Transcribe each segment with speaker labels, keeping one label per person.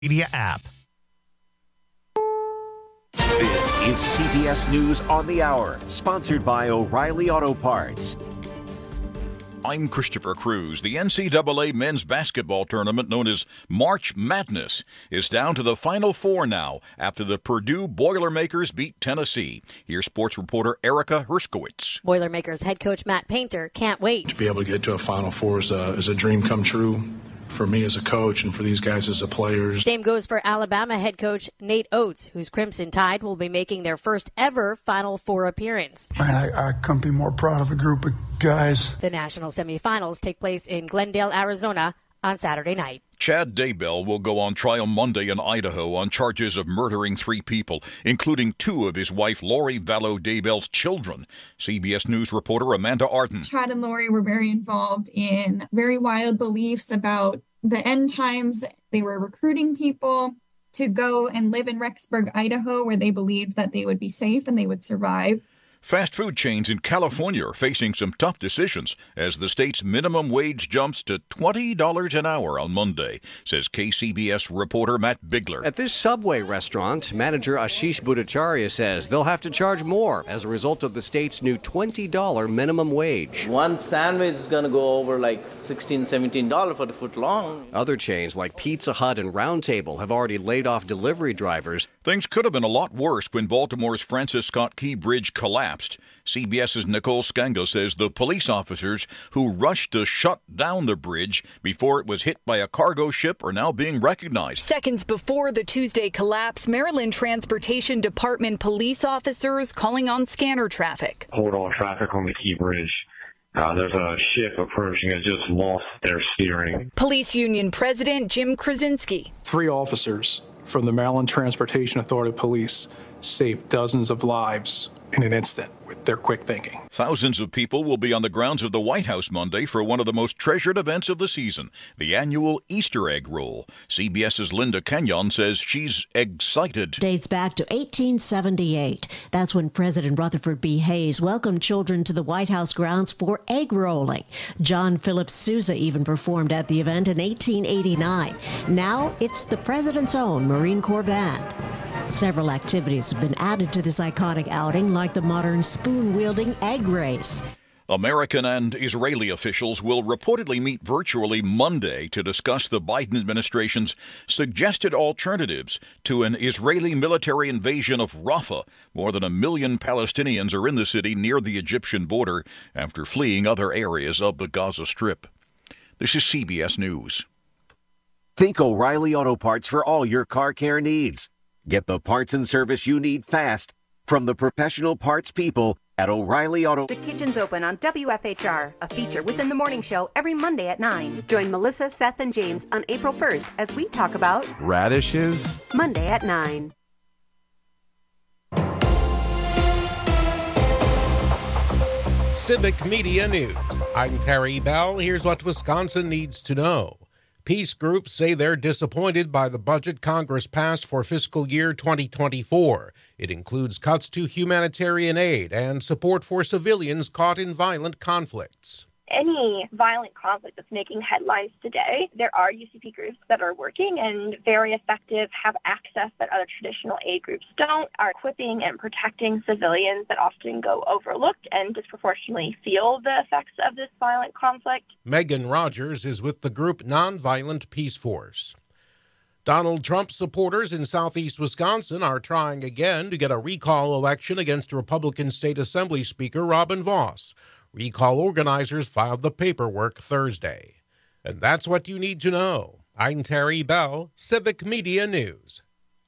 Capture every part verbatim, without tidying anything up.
Speaker 1: Media app.
Speaker 2: This is C B S News on the Hour, sponsored by O'Reilly Auto Parts.
Speaker 3: I'm Christopher Cruz. The N C double A men's basketball tournament, known as March Madness, is down to the Final Four now after the Purdue Boilermakers beat Tennessee. Here's sports reporter Erica Herskowitz.
Speaker 4: Boilermakers head coach Matt Painter can't wait.
Speaker 5: To be able to get to a Final Four is a, is a dream come true for me as a coach and for these guys as a players.
Speaker 4: Same goes for Alabama head coach Nate Oates, whose Crimson Tide will be making their first ever Final Four appearance.
Speaker 6: Man, I, I couldn't be more proud of a group of guys.
Speaker 4: The national semifinals take place in Glendale, Arizona on Saturday night.
Speaker 3: Chad Daybell will go on trial Monday in Idaho on charges of murdering three people, including two of his wife Lori Vallow Daybell's children. C B S News reporter Amanda Arden.
Speaker 7: Chad and Lori were very involved in very wild beliefs about the end times. They were recruiting people to go and live in Rexburg, Idaho, where they believed that they would be safe and they would survive.
Speaker 3: Fast food chains in California are facing some tough decisions as the state's minimum wage jumps to twenty dollars an hour on Monday, says K C B S reporter Matt Bigler.
Speaker 8: At this Subway restaurant, manager Ashish Bhattacharya says they'll have to charge more as a result of the state's new twenty dollars minimum wage.
Speaker 9: One sandwich is going to go over like sixteen dollars, seventeen dollars for the foot long.
Speaker 8: Other chains like Pizza Hut and Round Table have already laid off delivery drivers.
Speaker 3: Things could have been a lot worse when Baltimore's Francis Scott Key Bridge collapsed. CBS's Nicole Scango says the police officers who rushed to shut down the bridge before it was hit by a cargo ship are now being recognized.
Speaker 10: Seconds before the Tuesday collapse, Maryland Transportation Department police officers calling on scanner traffic.
Speaker 11: Hold all traffic on the Key Bridge. Uh, there's a ship approaching that just lost their steering.
Speaker 10: Police Union President Jim Krasinski.
Speaker 6: Three officers from the Maryland Transportation Authority Police saved dozens of lives in an instant with their quick thinking.
Speaker 3: Thousands of people will be on the grounds of the White House Monday for one of the most treasured events of the season, the annual Easter egg roll. CBS's Linda Kenyon says she's excited.
Speaker 12: Dates back to eighteen seventy-eight. That's when President Rutherford B. Hayes welcomed children to the White House grounds for egg rolling. John Philip Sousa even performed at the event in eighteen eighty-nine. Now it's the president's own Marine Corps band. Several activities have been added to this iconic outing, like the modern spoon-wielding egg race.
Speaker 3: American and Israeli officials will reportedly meet virtually Monday to discuss the Biden administration's suggested alternatives to an Israeli military invasion of Rafah. More than a million Palestinians are in the city near the Egyptian border after fleeing other areas of the Gaza Strip. This is C B S News.
Speaker 2: Think O'Reilly Auto Parts for all your car care needs. Get the parts and service you need fast from the professional parts people at O'Reilly Auto.
Speaker 13: The Kitchen's Open on W F H R, a feature within the morning show every Monday at nine. Join Melissa, Seth, and James on April first as we talk about
Speaker 14: radishes.
Speaker 13: Monday at nine.
Speaker 15: Civic Media News. I'm Terry Bell. Here's what Wisconsin needs to know. Peace groups say they're disappointed by the budget Congress passed for fiscal year twenty twenty-four. It includes cuts to humanitarian aid and support for civilians caught in violent conflicts.
Speaker 16: Any violent conflict that's making headlines today, there are U C P groups that are working and very effective, have access that other traditional aid groups don't, are equipping and protecting civilians that often go overlooked and disproportionately feel the effects of this violent conflict.
Speaker 15: Megan Rogers is with the group Nonviolent Peace Force. Donald Trump supporters in southeast Wisconsin are trying again to get a recall election against Republican State Assembly Speaker Robin Vos. Recall organizers filed the paperwork Thursday. And that's what you need to know. I'm Terry Bell, Civic Media News.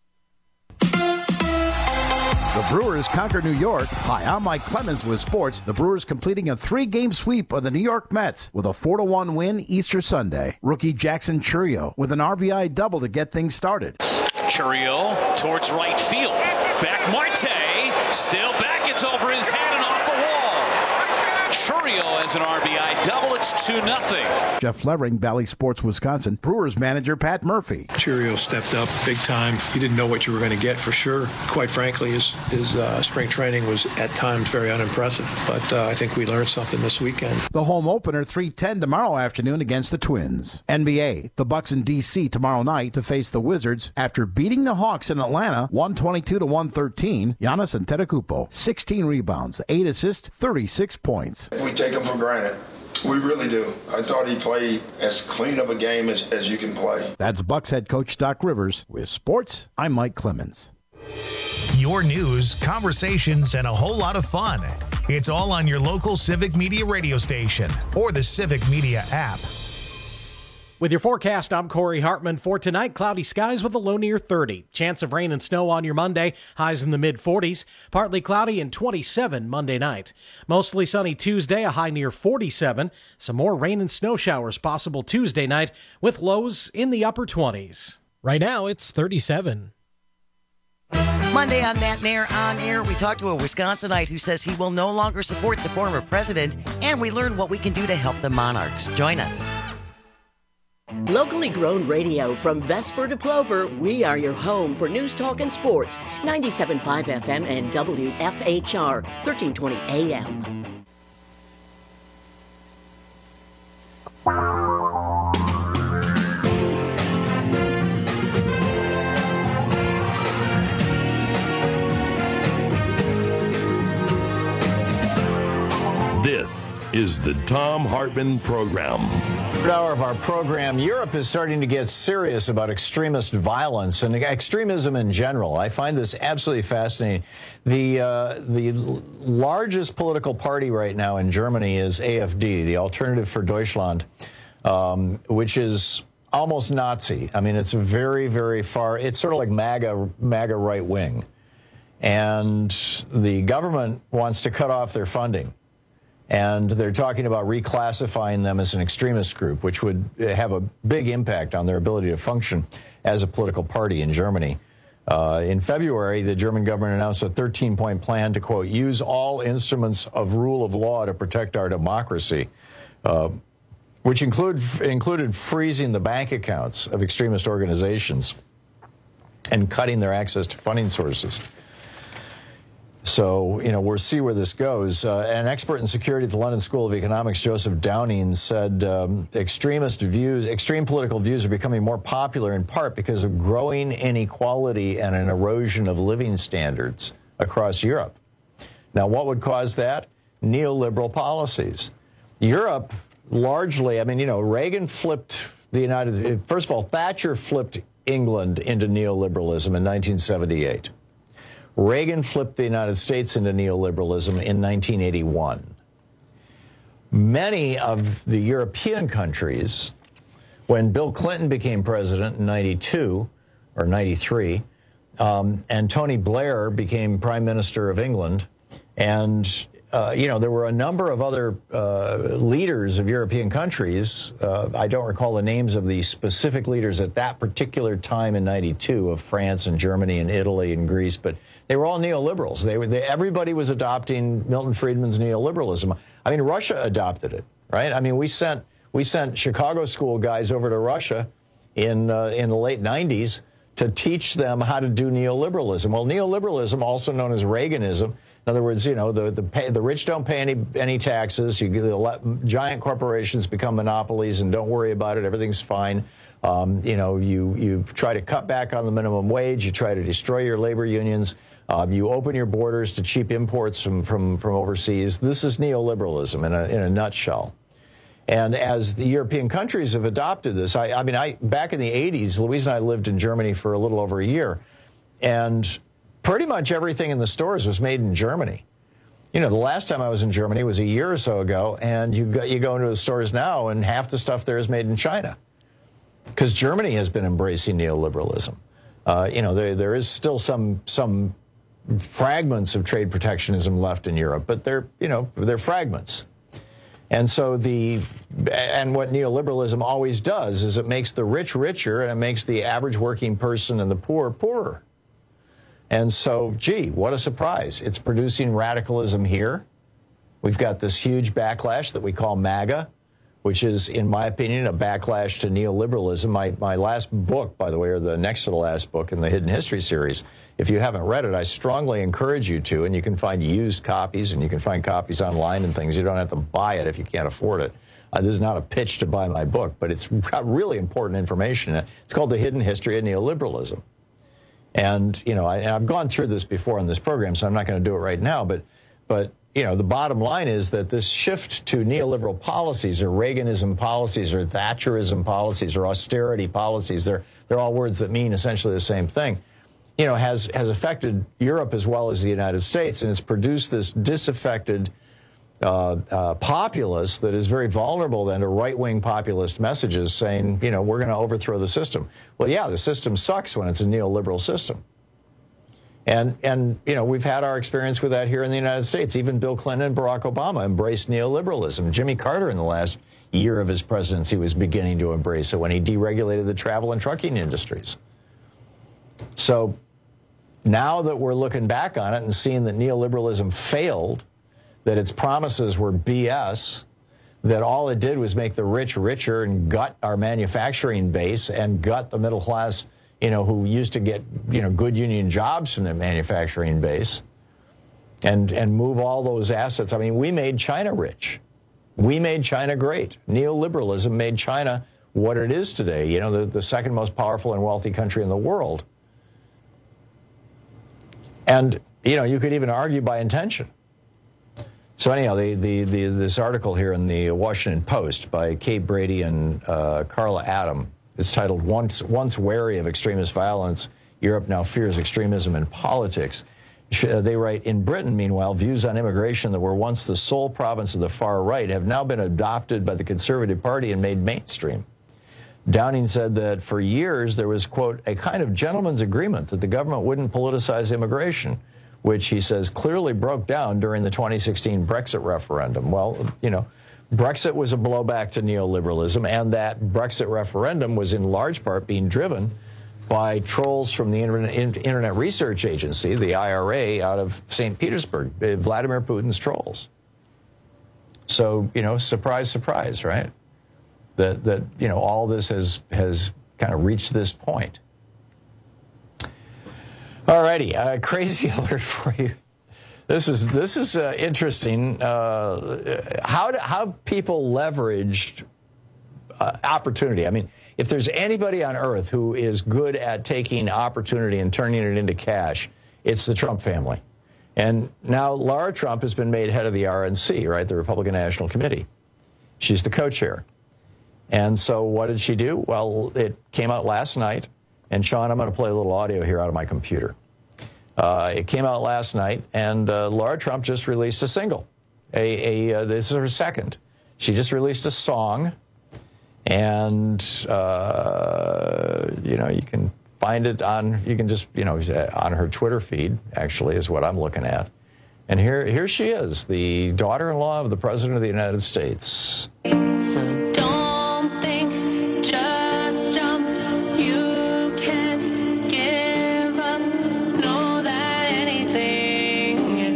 Speaker 17: The Brewers conquer New York. Hi, I'm Mike Clemens with sports. The Brewers completing a three-game sweep of the New York Mets with a four to one win Easter Sunday. Rookie Jackson Chourio with an R B I double to get things started.
Speaker 18: Chourio towards right field. Back Marte. Still back. It's over his head and off the wall. Churrio has an R B I double. It's two nothing.
Speaker 17: Jeff Levering, Valley Sports, Wisconsin. Brewers manager Pat Murphy.
Speaker 5: Churrio stepped up big time. You didn't know what you were going to get for sure. Quite frankly, his, his uh, spring training was at times very unimpressive. But uh, I think we learned something this weekend.
Speaker 17: The home opener three ten tomorrow afternoon against the Twins. N B A, the Bucks in D C tomorrow night to face the Wizards after beating the Hawks in Atlanta one twenty-two to one thirteen. Giannis Antetokounmpo, sixteen rebounds, eight assists, thirty-six points.
Speaker 1: We take him for granted. We really do. I thought he played as clean of a game as, as you can play.
Speaker 17: That's Bucks head coach Doc Rivers. With sports, I'm Mike Clemens.
Speaker 14: Your news, conversations, and a whole lot of fun. It's all on your local Civic Media radio station or the Civic Media app.
Speaker 19: With your forecast, I'm Corey Hartman. For tonight, cloudy skies with a low near thirty. Chance of rain and snow on your Monday, highs in the mid forties. Partly cloudy and twenty-seven Monday night. Mostly sunny Tuesday, a high near forty-seven. Some more rain and snow showers possible Tuesday night with lows in the upper twenties.
Speaker 20: Right now, it's thirty-seven.
Speaker 21: Monday on Matt Nair On Air, we talked to a Wisconsinite who says he will no longer support the former president, and we learn what we can do to help the Monarchs. Join us.
Speaker 22: Locally grown radio from Vesper to Plover, we are your home for news, talk, and sports. ninety-seven point five F M and W F H R, thirteen twenty A M.
Speaker 23: This is the Thom Hartmann Program.
Speaker 24: Third hour of our program, Europe is starting to get serious about extremist violence and extremism in general. I find this absolutely fascinating. The uh, the largest political party right now in Germany is A F D, the Alternative for Deutschland, um, which is almost Nazi. I mean, it's very, very far. It's sort of like MAGA, MAGA right wing. And the government wants to cut off their funding. And they're talking about reclassifying them as an extremist group, which would have a big impact on their ability to function as a political party in Germany. Uh, in February, the German government announced a thirteen-point plan to, quote, use all instruments of rule of law to protect our democracy, uh, which include, included freezing the bank accounts of extremist organizations and cutting their access to funding sources. So, you know, we'll see where this goes. Uh, an expert in security at the London School of Economics, Joseph Downing, said um, extremist views, extreme political views are becoming more popular in part because of growing inequality and an erosion of living standards across Europe. Now, what would cause that? Neoliberal policies. Europe, largely, I mean, you know, Reagan flipped the United, first of all, Thatcher flipped England into neoliberalism in nineteen seventy-eight. Reagan flipped the United States into neoliberalism in nineteen eighty-one. Many of the European countries, when Bill Clinton became president in ninety-two or ninety-three, um, and Tony Blair became Prime Minister of England, and uh, you know, there were a number of other uh, leaders of European countries. Uh, I don't recall the names of the specific leaders at that particular time in ninety-two of France and Germany and Italy and Greece, but they were all neoliberals. They were, they, everybody was adopting Milton Friedman's neoliberalism. I mean, Russia adopted it, right? I mean, we sent we sent Chicago school guys over to Russia in uh, in the late nineties to teach them how to do neoliberalism. Well, neoliberalism, also known as Reaganism, in other words, you know, the the, pay, the rich don't pay any any taxes. You let giant corporations become monopolies and don't worry about it. Everything's fine. Um, you know, you you try to cut back on the minimum wage. You try to destroy your labor unions. Um, you open your borders to cheap imports from, from, from overseas. This is neoliberalism in a, in a nutshell. And as the European countries have adopted this, I, I mean, I back in the eighties, Louise and I lived in Germany for a little over a year, and pretty much everything in the stores was made in Germany. You know, the last time I was in Germany was a year or so ago, and you go, you go into the stores now, and half the stuff there is made in China, because Germany has been embracing neoliberalism. Uh, you know, there there is still some some. fragments of trade protectionism left in Europe, but they're, you know, they're fragments. And so the, and what neoliberalism always does is it makes the rich richer and it makes the average working person and the poor poorer. And so, gee, what a surprise. It's producing radicalism here. We've got this huge backlash that we call MAGA, which is, in my opinion, a backlash to neoliberalism. My, my last book, by the way, or the next to the last book in the Hidden History series, if you haven't read it, I strongly encourage you to, and you can find used copies, and you can find copies online and things. You don't have to buy it if you can't afford it. Uh, this is not a pitch to buy my book, but it's got really important information. It's called The Hidden History of Neoliberalism. And, you know, I, I've gone through this before in this program, so I'm not going to do it right now, but, but you know, the bottom line is that this shift to neoliberal policies or Reaganism policies or Thatcherism policies or austerity policies, they're, they're all words that mean essentially the same thing, you know, has, has affected Europe as well as the United States, and it's produced this disaffected uh, uh, populace that is very vulnerable then to right-wing populist messages saying, you know, we're going to overthrow the system. Well, yeah, the system sucks when it's a neoliberal system. And, and, you know, we've had our experience with that here in the United States. Even Bill Clinton and Barack Obama embraced neoliberalism. Jimmy Carter, in the last year of his presidency, was beginning to embrace it when he deregulated the travel and trucking industries. So now that we're looking back on it and seeing that neoliberalism failed, that its promises were B S, that all it did was make the rich richer and gut our manufacturing base and gut the middle class, you know, who used to get, you know, good union jobs from their manufacturing base, and and move all those assets. I mean, we made China rich. We made China great. Neoliberalism made China what it is today, you know, the, the second most powerful and wealthy country in the world. And, you know, you could even argue by intention. So anyhow, the, the, the, this article here in the Washington Post by Kate Brady and uh, Carla Adam, it's titled, Once, Once Wary of Extremist Violence, Europe Now Fears Extremism in Politics. They write, in Britain, meanwhile, views on immigration that were once the sole province of the far right have now been adopted by the Conservative Party and made mainstream. Downing said that for years there was, quote, a kind of gentleman's agreement that the government wouldn't politicize immigration, which he says clearly broke down during the twenty sixteen Brexit referendum. Well, you know, Brexit was a blowback to neoliberalism, and that Brexit referendum was in large part being driven by trolls from the Internet, Internet Research Agency, the I R A, out of Saint Petersburg, Vladimir Putin's trolls. So, you know, surprise, surprise, right? That, that you know, all this has, has kind of reached this point. All righty, uh, crazy alert for you. This is this is uh, interesting. Uh, how do, how people leveraged uh, opportunity. I mean, if there's anybody on earth who is good at taking opportunity and turning it into cash, it's the Trump family. And now Laura Trump has been made head of the R N C, right, the Republican National Committee. She's the co-chair. And so what did she do? Well, it came out last night. And, Sean, I'm going to play a little audio here out of my computer. Uh, it came out last night, and uh, Laura Trump just released a single. A, a uh, this is her second. She just released a song, and, uh, you know, you can find it on, you can just, you know, on her Twitter feed, actually, is what I'm looking at. And here, here she is, the daughter-in-law of the President of the United States.
Speaker 4: So don't think, just jump. You can give up. Know that anything is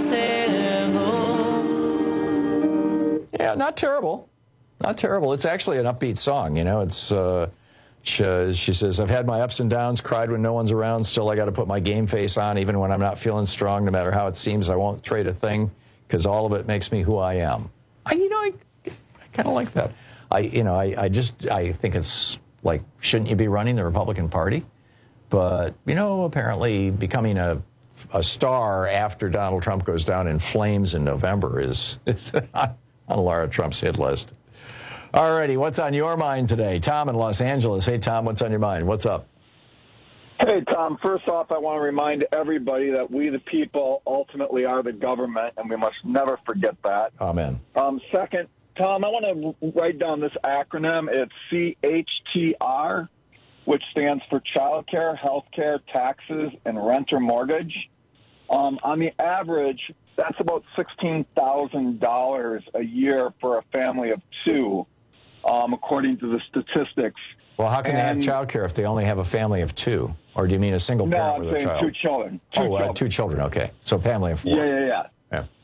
Speaker 4: possible.
Speaker 24: Yeah, not terrible. Not terrible. It's actually an upbeat song, you know. It's, uh, she, she says, I've had my ups and downs, cried when no one's around. Still, I got to put my game face on, even when I'm not feeling strong. No matter how it seems, I won't trade a thing, because all of it makes me who I am. I, you know, I, I kind of like that. I, you know, I, I just, I think it's like, shouldn't you be running the Republican Party? But, you know, apparently becoming a, a star after Donald Trump goes down in flames in November is, is on Laura Trump's hit list. All righty, what's on your mind today? Tom in Los Angeles. Hey, Tom, what's on your mind? What's up?
Speaker 7: Hey, Tom, first off, I want to remind everybody that we, the people, ultimately are the government, and we must never forget that.
Speaker 24: Amen.
Speaker 7: Um, second, Tom, I want to write down this acronym. It's C H T R, which stands for Child Care, Health Care, Taxes, and Rent or Mortgage. Um, on the average, that's about sixteen thousand dollars a year for a family of two. Um, according to the statistics.
Speaker 24: Well, how can and, they have child care if they only have a family of two? Or do you mean a single
Speaker 7: no,
Speaker 24: parent
Speaker 7: I'm
Speaker 24: with a child?
Speaker 7: two children. Two
Speaker 24: oh,
Speaker 7: children.
Speaker 24: Uh, two children, okay. So family of four.
Speaker 7: Yeah, yeah, yeah.
Speaker 24: yeah.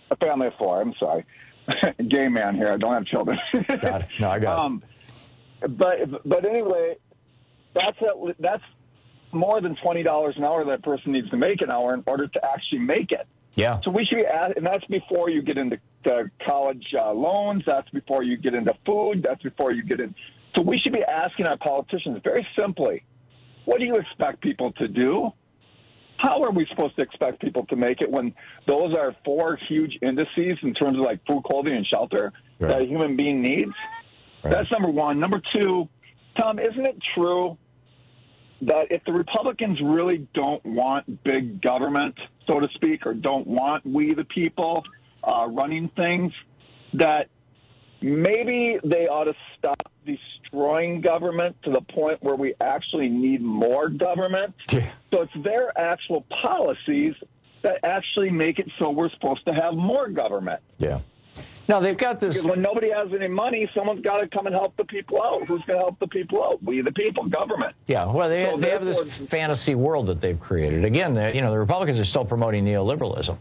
Speaker 7: a family of four. I'm sorry. Gay man here. I don't have children.
Speaker 24: Got it. No, I got
Speaker 7: um, it. But, but anyway, that's a, that's more than twenty dollars an hour that person needs to make an hour in order to actually make it.
Speaker 24: Yeah.
Speaker 7: So we should be at, and that's before you get into the college uh, loans. That's before you get into food. That's before you get in. So we should be asking our politicians very simply, what do you expect people to do? How are we supposed to expect people to make it when those are four huge indices in terms of like food, clothing, and shelter right. that a human being needs? Right. That's number one. Number two, Tom, isn't it true that if the Republicans really don't want big government, so to speak, or don't want we the people uh, running things, that maybe they ought to stop destroying government to the point where we actually need more government?
Speaker 24: Yeah.
Speaker 7: So it's their actual policies that actually make it so we're supposed to have more government.
Speaker 24: Yeah. No, they've got this.
Speaker 7: Because when nobody has any money, someone's got to come and help the people out. Who's going to help the people out? We, the people, government.
Speaker 24: Yeah, well, they,
Speaker 7: so
Speaker 24: they have this fantasy world that they've created. Again, you know, the Republicans are still promoting neoliberalism.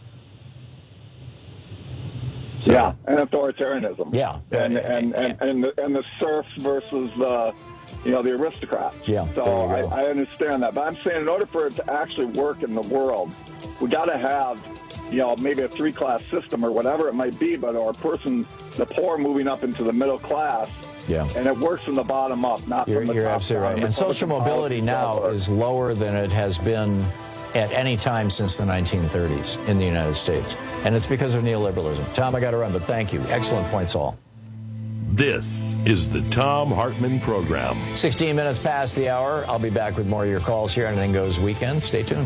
Speaker 7: So, yeah, and authoritarianism.
Speaker 24: Yeah.
Speaker 7: And and, and, and, the, and the serfs versus the, you know, the aristocrats.
Speaker 24: Yeah,
Speaker 7: so I, I understand that. But I'm saying in order for it to actually work in the world, we got to have, you know, maybe a three-class system or whatever it might be, but or a person, the poor moving up into the middle class.
Speaker 24: Yeah.
Speaker 7: And it works from the bottom up, not
Speaker 24: you're,
Speaker 7: from the
Speaker 24: you're
Speaker 7: top
Speaker 24: absolutely
Speaker 7: down.
Speaker 24: right. And social mobility now is lower than it has been at any time since the nineteen thirties in the United States. And it's because of neoliberalism. Tom, I got to run, but thank you. Excellent points all.
Speaker 23: This is the Thom Hartmann Program.
Speaker 24: sixteen minutes past the hour. I'll be back with more of your calls here on Anything Goes Weekend. Stay tuned.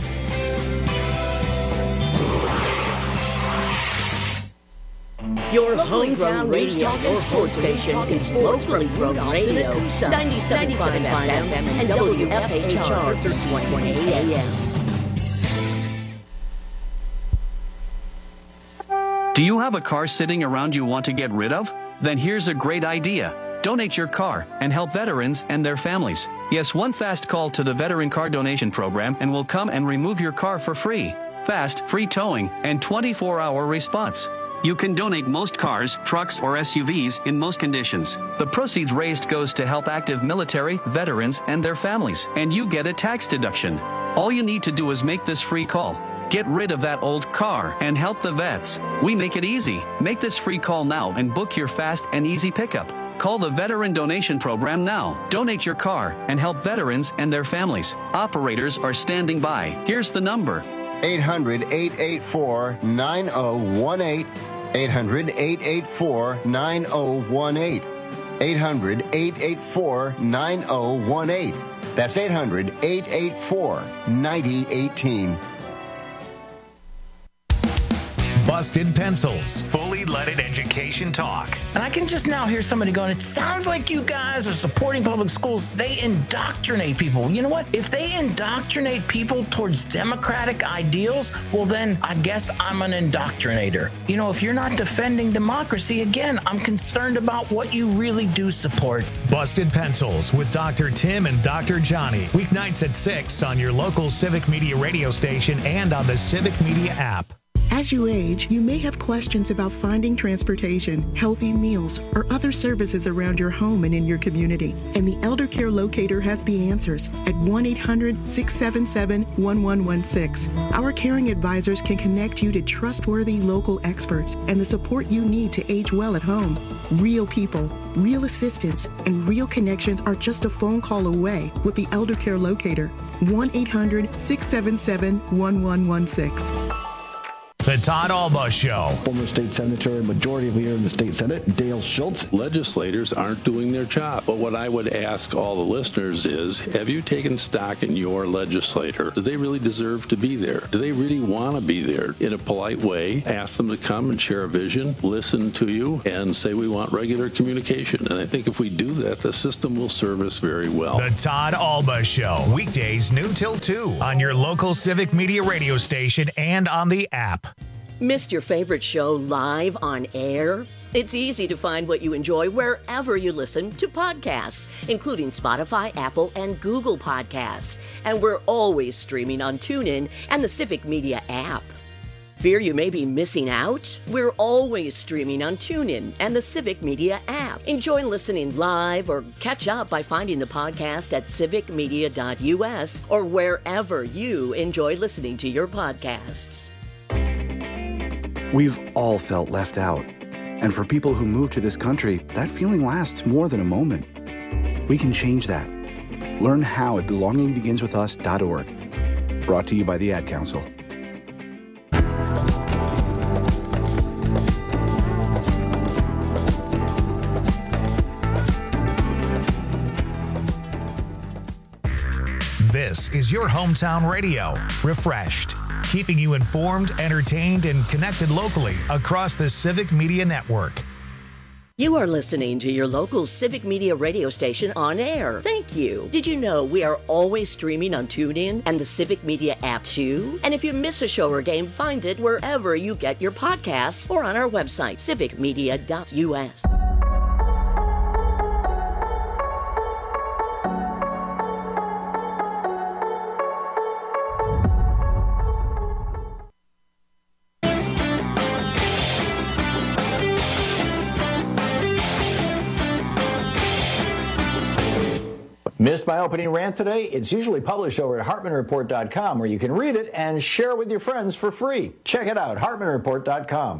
Speaker 22: Your hometown news talk and sports station is locally grown radio. ninety-seven point five F M and W F H R thirteen twenty A M.
Speaker 8: Do you have a car sitting around you want to get rid of? Then here's a great idea. Donate your car and help veterans and their families. Yes, one fast call to the Veteran Car Donation Program and we'll come and remove your car for free. Fast, free towing, and twenty-four hour response. You can donate most cars, trucks, or S U Vs in most conditions. The proceeds raised goes to help active military, veterans, and their families, and you get a tax deduction. All you need to do is make this free call. Get rid of that old car and help the vets. We make it easy. Make this free call now and book your fast and easy pickup. Call the Veteran Donation Program now. Donate your car and help veterans and their families. Operators are standing by. Here's the number.
Speaker 9: eight hundred, eight eight four, nine oh one eight. eight hundred, eight eight four, nine oh one eight. eight hundred, eight eight four, nine oh one eight. That's eight hundred, eight eight four, nine oh one eight.
Speaker 14: Busted Pencils, fully leaded education talk.
Speaker 10: And I can just now hear somebody going, it sounds like you guys are supporting public schools. They indoctrinate people. You know what? If they indoctrinate people towards democratic ideals, well, then I guess I'm an indoctrinator. You know, if you're not defending democracy, again, I'm concerned about what you really do support.
Speaker 14: Busted Pencils with Doctor Tim and Doctor Johnny. Weeknights at six on your local Civic Media radio station and on the Civic Media app.
Speaker 11: As you age, you may have questions about finding transportation, healthy meals, or other services around your home and in your community. And the Elder Care Locator has the answers at one eight hundred, six seven seven, one one one six. Our caring advisors can connect you to trustworthy local experts and the support you need to age well at home. Real people, real assistance, and real connections are just a phone call away with the Elder Care Locator. one eight hundred, six seven seven, one one one six.
Speaker 14: The Todd Alba Show.
Speaker 17: Former state senator and majority leader in the state Senate, Dale Schultz.
Speaker 25: Legislators aren't doing their job. But what I would ask all the listeners is, have you taken stock in your legislator? Do they really deserve to be there? Do they really want to be there? In a polite way, ask them to come and share a vision, listen to you, and say we want regular communication. And I think if we do that, the system will serve us very well.
Speaker 14: The Todd Alba Show. Weekdays noon till two on your local Civic Media radio station and on the app.
Speaker 22: Missed your favorite show live on air? It's easy to find what you enjoy wherever you listen to podcasts, including Spotify, Apple, and Google Podcasts. And we're always streaming on TuneIn and the Civic Media app. Fear you may be missing out? We're always streaming on TuneIn and the Civic Media app. Enjoy listening live or catch up by finding the podcast at civic media dot u s or wherever you enjoy listening to your podcasts.
Speaker 2: We've all felt left out. And for people who move to this country, that feeling lasts more than a moment. We can change that. Learn how at belonging begins with us dot org. Brought to you by the Ad Council.
Speaker 14: This is your hometown radio, Refreshed, keeping you informed, entertained, and connected locally across the Civic Media Network.
Speaker 22: You are listening to your local Civic Media radio station on air. Thank you. Did you know we are always streaming on TuneIn and the Civic Media app too? And if you miss a show or game, find it wherever you get your podcasts or on our website, civic media dot u s.
Speaker 24: Missed my opening rant today? It's usually published over at hartman report dot com, where you can read it and share it with your friends for free. Check it out, hartman report dot com.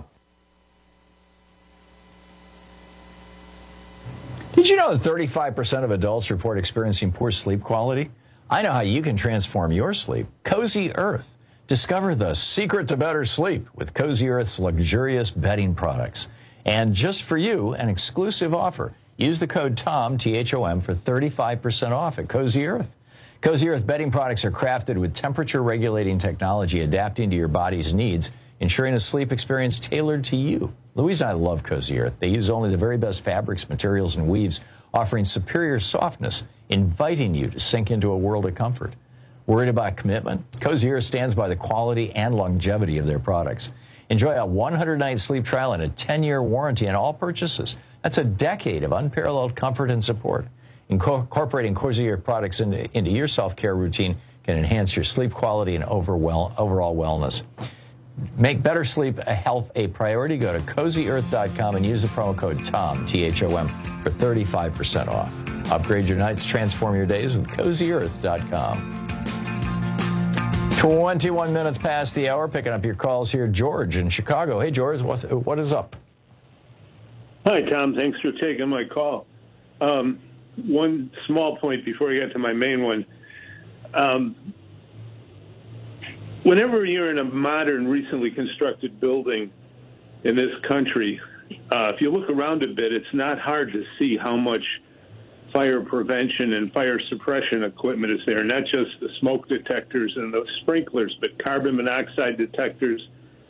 Speaker 24: Did you know that thirty-five percent of adults report experiencing poor sleep quality? I know how you can transform your sleep. Cozy Earth. Discover the secret to better sleep with Cozy Earth's luxurious bedding products. And just for you, an exclusive offer. Use the code TOM, T H O M, for thirty-five percent off at Cozy Earth. Cozy Earth bedding products are crafted with temperature-regulating technology adapting to your body's needs, ensuring a sleep experience tailored to you. Louise and I love Cozy Earth. They use only the very best fabrics, materials, and weaves, offering superior softness, inviting you to sink into a world of comfort. Worried about commitment? Cozy Earth stands by the quality and longevity of their products. Enjoy a one hundred night sleep trial and a ten year warranty on all purchases. That's a decade of unparalleled comfort and support. Inco- incorporating Cozy Earth products into, into your self-care routine can enhance your sleep quality and overwhel- overall wellness. Make better sleep a health a priority. Go to cozy earth dot com and use the promo code TOM, T H O M, for thirty-five percent off. Upgrade your nights, transform your days with cozy earth dot com. twenty-one minutes past the hour, picking up your calls here. George in Chicago. Hey, George, what, what is up?
Speaker 3: Hi, Tom. Thanks for taking my call. Um, one small point before I get to my main one. Um, whenever you're in a modern, recently constructed building in this country, uh, if you look around a bit, it's not hard to see how much fire prevention and fire suppression equipment is there, not just the smoke detectors and the sprinklers, but carbon monoxide detectors,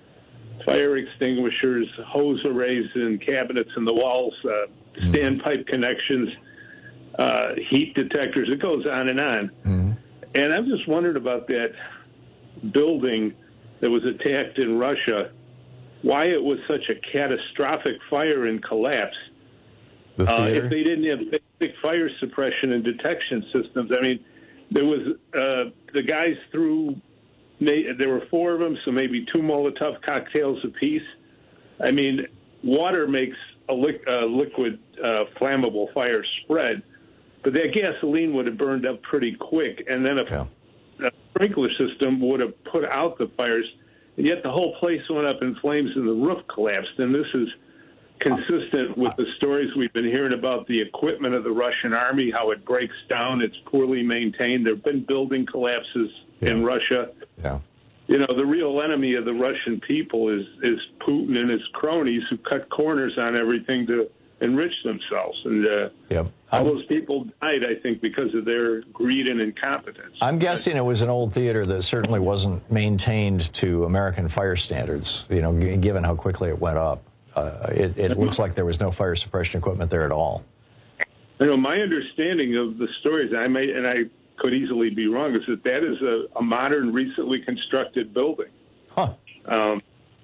Speaker 3: fire extinguishers, hose arrays in cabinets in the walls, uh, standpipe connections, uh, heat detectors. It goes on and on. Mm-hmm. And I'm just wondering about that building that was attacked in Russia, why it was such a catastrophic fire and collapse.
Speaker 24: The
Speaker 3: uh, if they didn't have basic fire suppression and detection systems. I mean, there was uh, the guys threw. There were four of them, so maybe two Molotov cocktails apiece. I mean, water makes a li- uh, liquid uh, flammable fire spread, but that gasoline would have burned up pretty quick, and then a, yeah. a sprinkler system would have put out the fires, and yet the whole place went up in flames and the roof collapsed. And this is consistent with the stories we've been hearing about the equipment of the Russian army, how it breaks down, it's poorly maintained. There have been building collapses yeah. in Russia.
Speaker 24: Yeah.
Speaker 3: You know, the real enemy of the Russian people is, is Putin and his cronies who cut corners on everything to enrich themselves. And uh,
Speaker 24: yep.
Speaker 3: all those people died, I think, because of their greed and incompetence.
Speaker 24: I'm guessing it was an old theater that certainly wasn't maintained to American fire standards, you know, g- given how quickly it went up. Uh, it, it looks like there was no fire suppression equipment there at all.
Speaker 3: You know, my understanding of the stories, I may, and I could easily be wrong, is that that is a, a modern, recently constructed building.
Speaker 24: Huh.
Speaker 3: Um,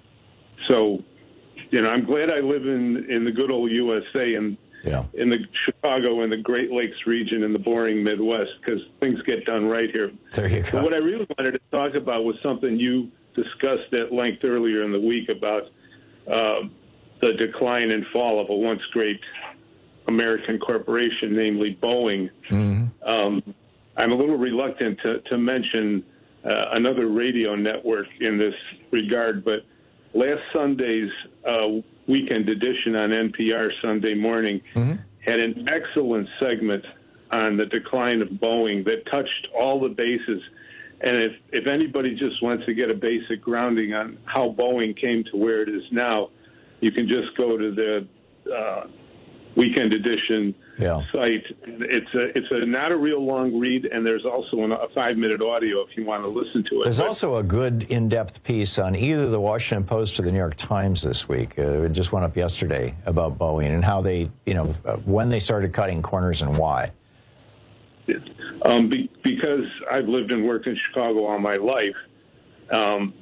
Speaker 3: so, you know, I'm glad I live in, in the good old U S A and
Speaker 24: yeah.
Speaker 3: in the Chicago and the Great Lakes region in the boring Midwest, because things get done right here.
Speaker 24: There you go.
Speaker 3: But what I really wanted to talk about was something you discussed at length earlier in the week about uh, the decline and fall of a once great American corporation, namely Boeing.
Speaker 24: Mm-hmm.
Speaker 3: Um, I'm a little reluctant to, to mention uh, another radio network in this regard, but last Sunday's uh, weekend edition on N P R Sunday morning
Speaker 24: mm-hmm.
Speaker 3: had an excellent segment on the decline of Boeing that touched all the bases. And if, if anybody just wants to get a basic grounding on how Boeing came to where it is now, you can just go to the uh, weekend edition
Speaker 24: yeah.
Speaker 3: site. It's a it's a not a real long read, and there's also an, a five minute audio if you want to listen to it.
Speaker 24: There's
Speaker 3: but,
Speaker 24: also a good in-depth piece on either the Washington Post or the New York Times this week. Uh, it just went up yesterday about Boeing and how they, you know, uh, when they started cutting corners and why.
Speaker 3: Um, be, because I've lived and worked in Chicago all my life, um,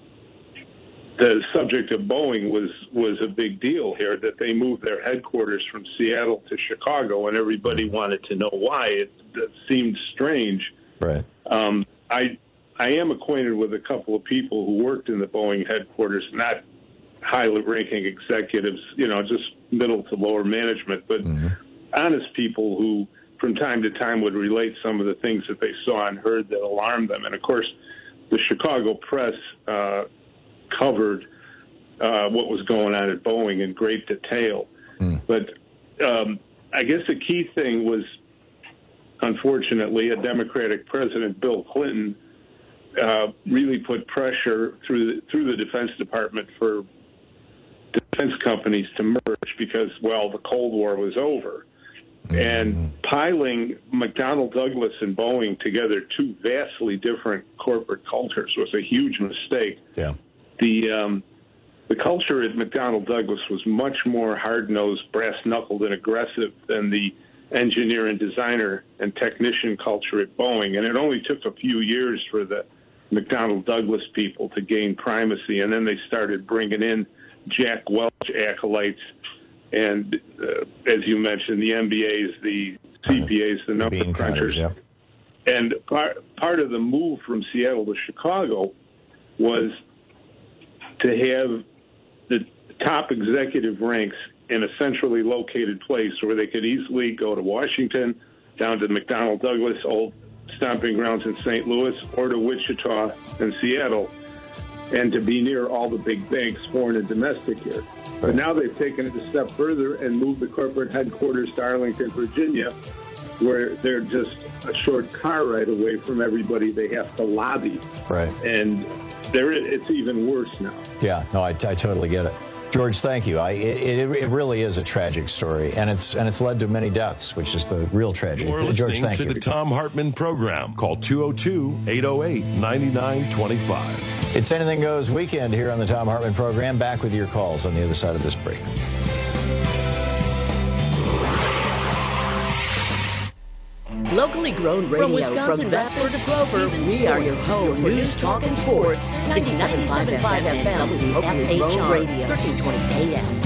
Speaker 3: the subject of Boeing was, was a big deal here, that they moved their headquarters from Seattle to Chicago, and everybody wanted to know why. It, it seemed strange.
Speaker 24: Right.
Speaker 3: Um, I I am acquainted with a couple of people who worked in the Boeing headquarters, not highly ranking executives, you know, just middle to lower management, but
Speaker 24: mm-hmm.
Speaker 3: honest people who from time to time would relate some of the things that they saw and heard that alarmed them. And, of course, the Chicago press uh, covered uh, what was going on at Boeing in great detail.
Speaker 24: Mm.
Speaker 3: But um, I guess the key thing was, unfortunately, a Democratic president, Bill Clinton, uh, really put pressure through the, through the Defense Department for defense companies to merge because, well, the Cold War was over. Mm-hmm. And piling McDonnell Douglas and Boeing together, two vastly different corporate cultures, was a huge mistake.
Speaker 24: Yeah.
Speaker 3: The um, the culture at McDonnell Douglas was much more hard-nosed, brass-knuckled, and aggressive than the engineer and designer and technician culture at Boeing. And it only took a few years for the McDonnell Douglas people to gain primacy, and then they started bringing in Jack Welch acolytes and, uh, as you mentioned, the M B As, the C P As, the number
Speaker 24: Bean
Speaker 3: crunchers.
Speaker 24: cutters, yeah.
Speaker 3: And part, part of the move from Seattle to Chicago was to have the top executive ranks in a centrally located place where they could easily go to Washington, down to McDonnell Douglas, old stomping grounds in Saint Louis, or to Wichita and Seattle, and to be near all the big banks, foreign and domestic here. But now they've taken it a step further and moved the corporate headquarters to Arlington, Virginia, where they're just a short car ride away from everybody they have to lobby.
Speaker 24: Right.
Speaker 3: And there, it's even worse now.
Speaker 24: Yeah, no, I, I totally get it. George, thank you. I, it, it really is a tragic story, and it's and it's led to many deaths, which is the real tragedy.
Speaker 23: You're
Speaker 24: George,
Speaker 23: listening
Speaker 24: thank
Speaker 23: to
Speaker 24: you.
Speaker 23: the Tom Hartman Program. Call two oh two, eight oh eight, nine nine two five.
Speaker 24: It's Anything Goes weekend here on the Tom Hartman Program. Back with your calls on the other side of this break.
Speaker 22: Locally grown radio from Wisconsin Vesper to Clover, we are your home for news, talk, and sports. ninety-seven point five F M and W F H R, Radio, thirteen twenty A M.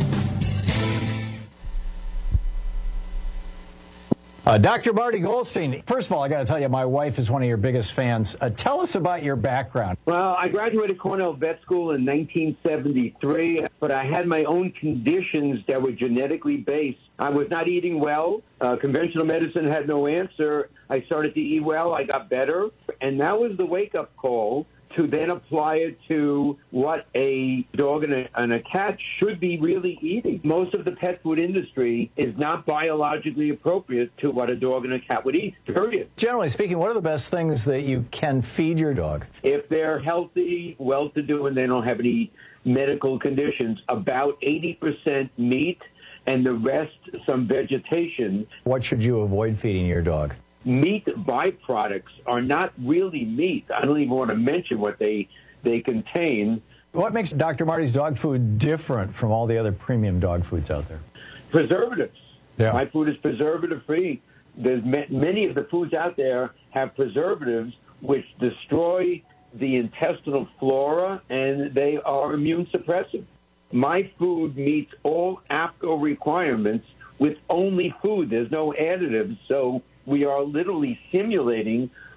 Speaker 24: Uh, Doctor Marty Goldstein, first of all, I got to tell you, my wife is one of your biggest fans. Uh, tell us about your background.
Speaker 6: Well, I graduated Cornell Vet School in nineteen seventy-three, but I had my own conditions that were genetically based. I was not eating well. Uh, conventional medicine had no answer. I started to eat well. I got better. And that was the wake-up call to then apply it to what a dog and a, and a cat should be really eating. Most of the pet food industry is not biologically appropriate to what a dog and a cat would eat, period.
Speaker 24: Generally speaking, what are the best things that you can feed your dog?
Speaker 6: If they're healthy, well-to-do, and they don't have any medical conditions, about eighty percent meat and the rest some vegetation.
Speaker 24: What should you avoid feeding your dog?
Speaker 6: Meat byproducts are not really meat. I don't even want to mention what they they contain.
Speaker 24: What makes Doctor Marty's dog food different from all the other premium dog foods out there?
Speaker 6: Preservatives.
Speaker 24: Yeah.
Speaker 6: My food is preservative-free. There's ma- many of the foods out there have preservatives which destroy the intestinal flora, and they are immune suppressive. My food meets all A P C O requirements with only food. There's no additives, so we are literally simulating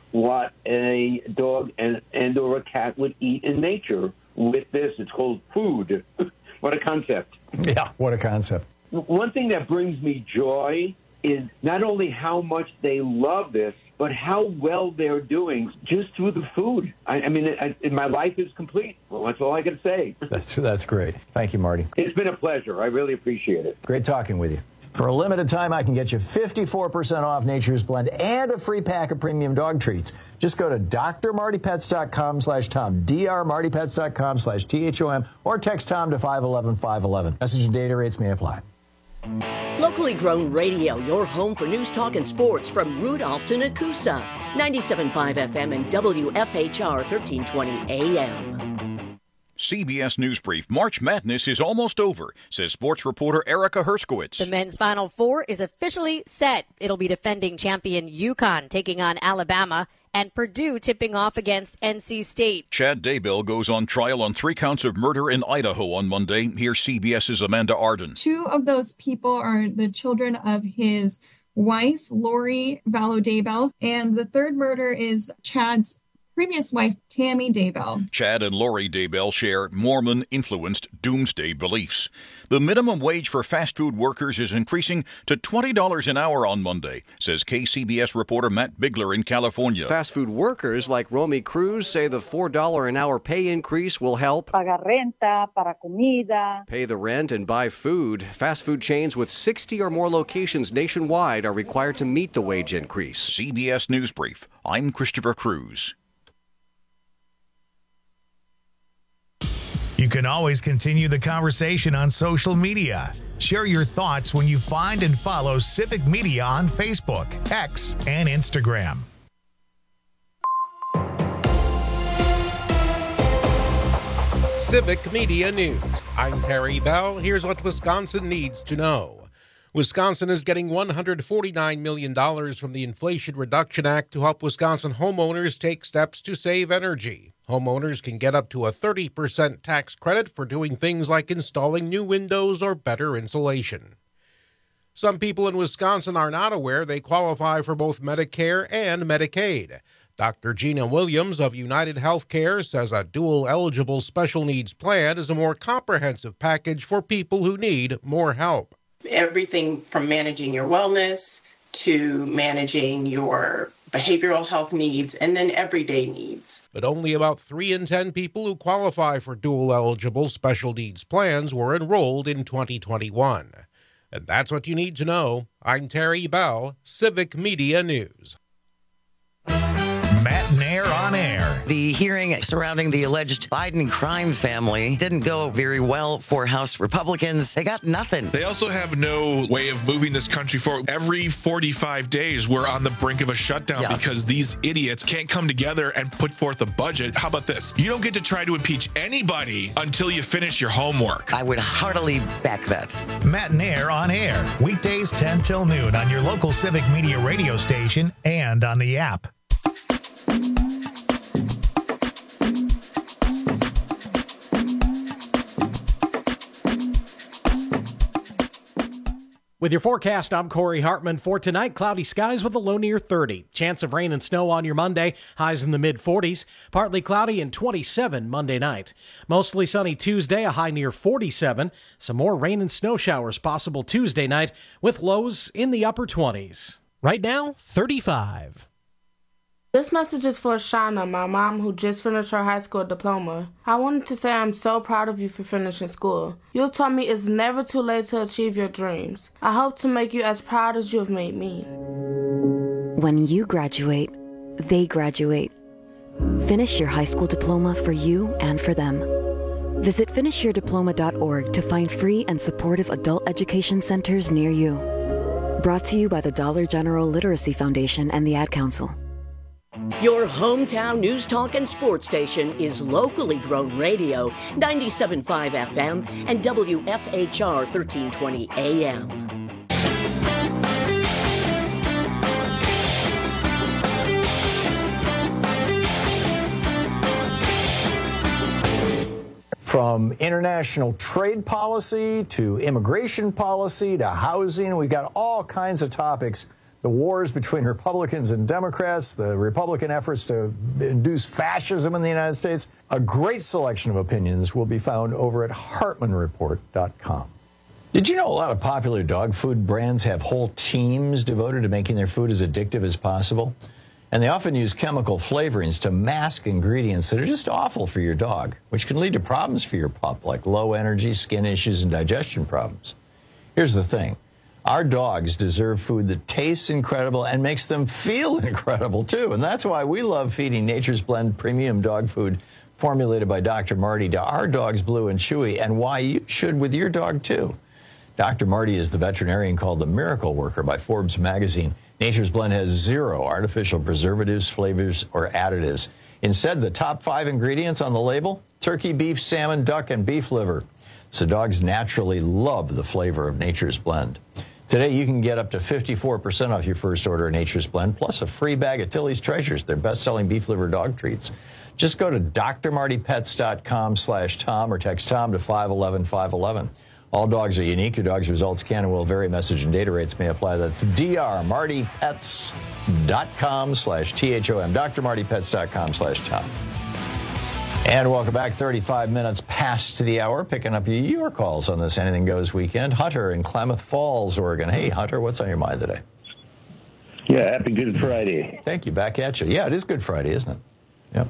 Speaker 6: what a dog and, and or a cat would eat in nature with this. It's called food. What a concept.
Speaker 24: Yeah, what a concept.
Speaker 6: One thing that brings me joy is not only how much they love this, but how well they're doing just through the food. I, I mean, I, I, my life is complete. Well, that's all I can say.
Speaker 24: That's, that's great. Thank you, Marty.
Speaker 6: It's been a pleasure. I really appreciate it.
Speaker 24: Great talking with you. For a limited time, I can get you fifty-four percent off Nature's Blend and a free pack of premium dog treats. Just go to d r marty pets dot com slash Tom, d r marty pets dot com slash T H O M, or text Tom to five one one five one one. Message and data rates may apply.
Speaker 22: Locally grown radio, your home for news, talk, and sports from Rudolph to Nakusa. ninety-seven point five F M and W F H R thirteen twenty A M.
Speaker 12: C B S News Brief. March Madness is almost over, says sports reporter Erica Herskowitz.
Speaker 13: The men's Final Four is officially set. It'll be defending champion UConn taking on Alabama and Purdue tipping off against N C State.
Speaker 12: Chad Daybell goes on trial on three counts of murder in Idaho on Monday. Here's CBS's Amanda Arden.
Speaker 15: Two of those people are the children of his wife, Lori Vallow Daybell, and the third murder is Chad's previous wife, Tammy Daybell.
Speaker 12: Chad and Lori Daybell share Mormon-influenced doomsday beliefs. The minimum wage for fast food workers is increasing to twenty dollars an hour on Monday, says K C B S reporter Matt Bigler in California.
Speaker 16: Fast food workers like Romy Cruz say the four dollars an hour pay increase will help
Speaker 18: pagar renta, para comida,
Speaker 16: pay the rent and buy food. Fast food chains with sixty or more locations nationwide are required to meet the wage increase.
Speaker 12: C B S News Brief. I'm Christopher Cruz.
Speaker 14: You can always continue the conversation on social media. Share your thoughts when you find and follow Civic Media on Facebook, X, and Instagram.
Speaker 26: Civic Media News. I'm Terry Bell. Here's what Wisconsin needs to know. Wisconsin is getting one hundred forty-nine million dollars from the Inflation Reduction Act to help Wisconsin homeowners take steps to save energy. Homeowners can get up to a thirty percent tax credit for doing things like installing new windows or better insulation. Some people in Wisconsin are not aware they qualify for both Medicare and Medicaid. Doctor Gina Williams of United Healthcare says a dual-eligible special needs plan is a more comprehensive package for people who need more help.
Speaker 27: Everything from managing your wellness to managing your behavioral health needs and then everyday needs.
Speaker 26: But only about three in ten people who qualify for dual-eligible special needs plans were enrolled in twenty twenty-one. And that's what you need to know. I'm Terry Bell, Civic Media News.
Speaker 14: Matt Nair on air.
Speaker 21: The hearing surrounding the alleged Biden crime family didn't go very well for House Republicans. They got nothing.
Speaker 28: They also have no way of moving this country forward. Every forty-five days, we're on the brink of a shutdown yeah. because these idiots can't come together and put forth a budget. How about this? You don't get to try to impeach anybody until you finish your homework.
Speaker 21: I would heartily back that.
Speaker 14: Matt Nair on air. Weekdays ten till noon on your local Civic Media radio station and on the app.
Speaker 19: With your forecast, I'm Corey Hartman. For tonight, cloudy skies with a low near thirty. Chance of rain and snow on your Monday, highs in the mid forties. Partly cloudy and twenty-seven Monday night. Mostly sunny Tuesday, a high near forty-seven. Some more rain and snow showers possible Tuesday night with lows in the upper twenties.
Speaker 20: Right now, thirty-five.
Speaker 29: This message is for Shauna, my mom, who just finished her high school diploma. I wanted to say I'm so proud of you for finishing school. You taught me it's never too late to achieve your dreams. I hope to make you as proud as you have made me.
Speaker 30: When you graduate, they graduate. Finish your high school diploma for you and for them. Visit finish your diploma dot org to find free and supportive adult education centers near you. Brought to you by the Dollar General Literacy Foundation and the Ad Council.
Speaker 22: Your hometown news, talk, and sports station is locally grown radio, ninety-seven point five F M and W F H R thirteen twenty A M.
Speaker 24: From international trade policy to immigration policy to housing, we've got all kinds of topics the wars between Republicans and Democrats, the Republican efforts to induce fascism in the United States. A great selection of opinions will be found over at Hartman Report dot com. Did you know a lot of popular dog food brands have whole teams devoted to making their food as addictive as possible? And they often use chemical flavorings to mask ingredients that are just awful for your dog, which can lead to problems for your pup, like low energy, skin issues, and digestion problems. Here's the thing. Our dogs deserve food that tastes incredible and makes them feel incredible, too. And that's why we love feeding Nature's Blend premium dog food formulated by Doctor Marty to our dogs, Blue and Chewy, and why you should with your dog, too. Doctor Marty is the veterinarian called the Miracle Worker by Forbes magazine. Nature's Blend has zero artificial preservatives, flavors, or additives. Instead, the top five ingredients on the label, turkey, beef, salmon, duck, and beef liver. So dogs naturally love the flavor of Nature's Blend. Today, you can get up to fifty-four percent off your first order of Nature's Blend, plus a free bag of Tilly's Treasures, their best-selling beef liver dog treats. Just go to D R Marty Pets dot com slash Tom or text Tom to five one one five one one. All dogs are unique. Your dog's results can and will vary. Message and data rates may apply. That's D R Marty Pets dot com slash T H O M. D R Marty Pets dot com slash Tom. And welcome back. thirty-five minutes past the hour. Picking up your calls on this Anything Goes weekend. Hunter in Klamath Falls, Oregon. Hey, Hunter, what's on your mind today?
Speaker 1: Yeah, happy Good Friday.
Speaker 24: Thank you. Back at you. Yeah, it is Good Friday, isn't it? Yep.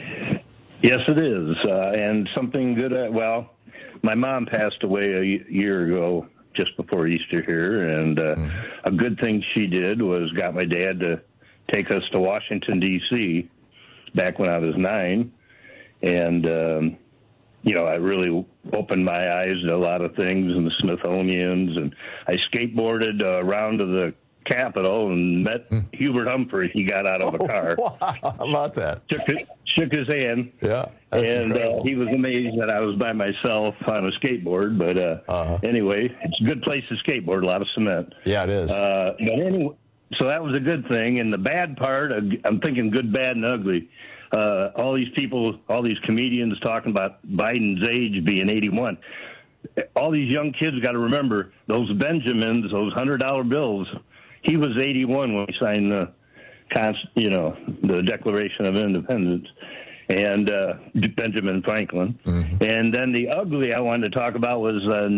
Speaker 1: Yes, it is. Uh, and something good, uh, well, my mom passed away a year ago, just before Easter here, and uh, mm. a good thing she did was got my dad to take us to Washington, D C back when I was nine, and, um, you know, I really opened my eyes to a lot of things in the Smithsonian's, and I skateboarded uh, around to the Capitol and met mm. Hubert Humphrey. He got out of a car.
Speaker 24: Oh, wow. How about that?
Speaker 1: Shook, shook his hand.
Speaker 24: Yeah.
Speaker 1: And uh, he was amazed that I was by myself on a skateboard. But uh, uh-huh. anyway, it's a good place to skateboard, a lot of cement.
Speaker 24: Yeah, it is.
Speaker 1: Uh, but anyway, so that was a good thing. And the bad part, I'm thinking good, bad, and ugly. Uh, all these people, all these comedians talking about Biden's age being eighty-one. All these young kids got to remember those Benjamins, those one hundred dollar bills. He was eighty-one when he signed the, you know, the Declaration of Independence, and uh, Benjamin Franklin. Mm-hmm. And then the ugly I wanted to talk about was uh,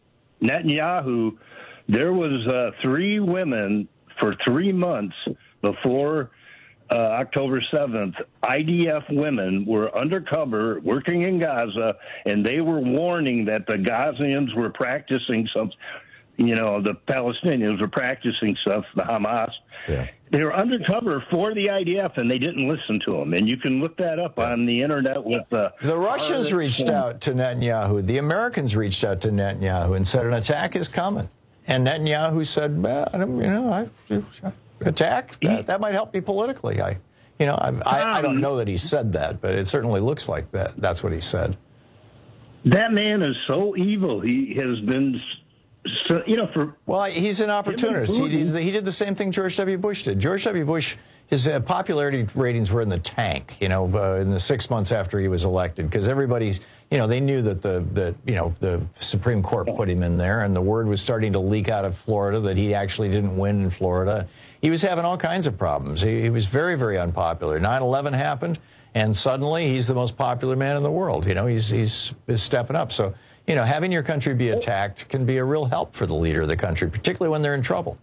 Speaker 1: Netanyahu. There was uh, three women for three months before uh, October seventh. I D F women were undercover working in Gaza, and they were warning that the Gazans were practicing some. You know, the Palestinians were practicing stuff, the Hamas. Yeah. They were undercover for the I D F, and they didn't listen to them. And you can look that up on the Internet with... Uh,
Speaker 24: the Russians reached out to Netanyahu. The Americans reached out to Netanyahu and said an attack is coming. And Netanyahu said, well, you know, I, attack? That, that might help me politically. I, you know, I, I, I don't know that he said that, but it certainly looks like that. That's what he said.
Speaker 1: That man is so evil. He has been... So, you know, for
Speaker 24: well, he's an opportunist. He did, he did the same thing George W. Bush did. George W. Bush, his uh, popularity ratings were in the tank, you know, uh, in the six months after he was elected, because everybody's, you know, they knew that the, the, you know, the Supreme Court put him in there, and the word was starting to leak out of Florida that he actually didn't win in Florida. He was having all kinds of problems. He, he was very, very unpopular. nine eleven happened, and suddenly he's the most popular man in the world. You know, he's he's, he's stepping up. So. You know, having your country be attacked can be a real help for the leader of the country, particularly when they're in trouble.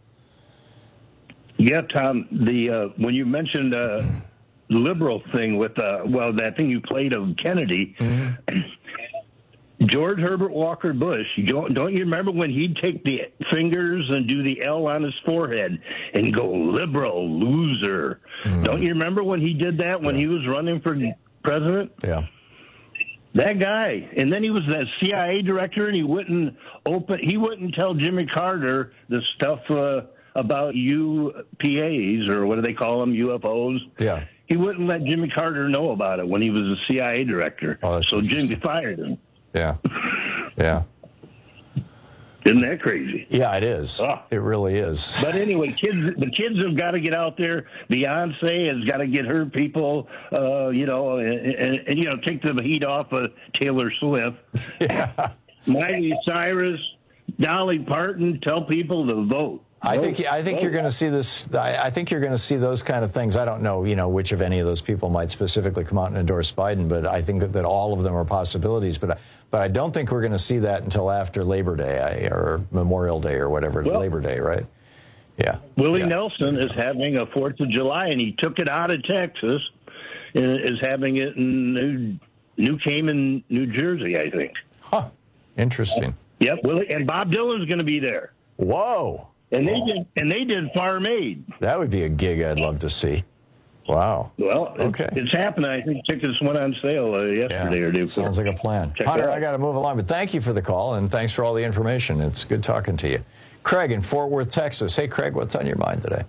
Speaker 1: Yeah, Tom, the uh, when you mentioned uh, the liberal thing with, uh, well, that thing you played of Kennedy, mm-hmm. George Herbert Walker Bush, you don't, don't you remember when he'd take the fingers and do the L on his forehead and go, liberal, loser? Mm-hmm. Don't you remember when he did that when yeah. he was running for president?
Speaker 24: Yeah.
Speaker 1: That guy, and then he was that C I A director, and he wouldn't open. He wouldn't tell Jimmy Carter the stuff uh, about U P As, or what do they call them, U F Os.
Speaker 24: Yeah,
Speaker 1: he wouldn't let Jimmy Carter know about it when he was a C I A director.
Speaker 24: Oh,
Speaker 1: so Jimmy fired him.
Speaker 24: Yeah, yeah.
Speaker 1: Isn't that crazy?
Speaker 24: Yeah, it is. Oh. It really is.
Speaker 1: But anyway, kids, the kids have got to get out there. Beyonce has got to get her people, uh, you know, and, and, and, you know, take the heat off of Taylor Swift.
Speaker 24: Yeah.
Speaker 1: Miley Cyrus, Dolly Parton, tell people to vote.
Speaker 24: I think I think you're going to see this. I, I think you're going to see those kind of things. I don't know, you know, which of any of those people might specifically come out and endorse Biden, but I think that, that all of them are possibilities. But but I don't think we're going to see that until after Labor Day or Memorial Day or whatever. Well, Labor Day, right? Yeah.
Speaker 1: Willie
Speaker 24: yeah.
Speaker 1: Nelson is having a Fourth of July, and he took it out of Texas, and is having it in New, New Canaan, New Jersey, I think.
Speaker 24: Huh. Interesting.
Speaker 1: Yep. Willie and Bob Dylan's going to be there.
Speaker 24: Whoa.
Speaker 1: And they did, and they did Farm Aid.
Speaker 24: That would be a gig I'd love to see. Wow.
Speaker 1: Well,
Speaker 24: okay.
Speaker 1: It's, it's happening. I think tickets went on sale uh, yesterday
Speaker 24: yeah,
Speaker 1: or day.
Speaker 24: Sounds like a plan.
Speaker 1: Check
Speaker 24: Hunter, I got to move along, but thank you for the call and thanks for all the information. It's good talking to you. Craig in Fort Worth, Texas. Hey, Craig, what's on your mind today?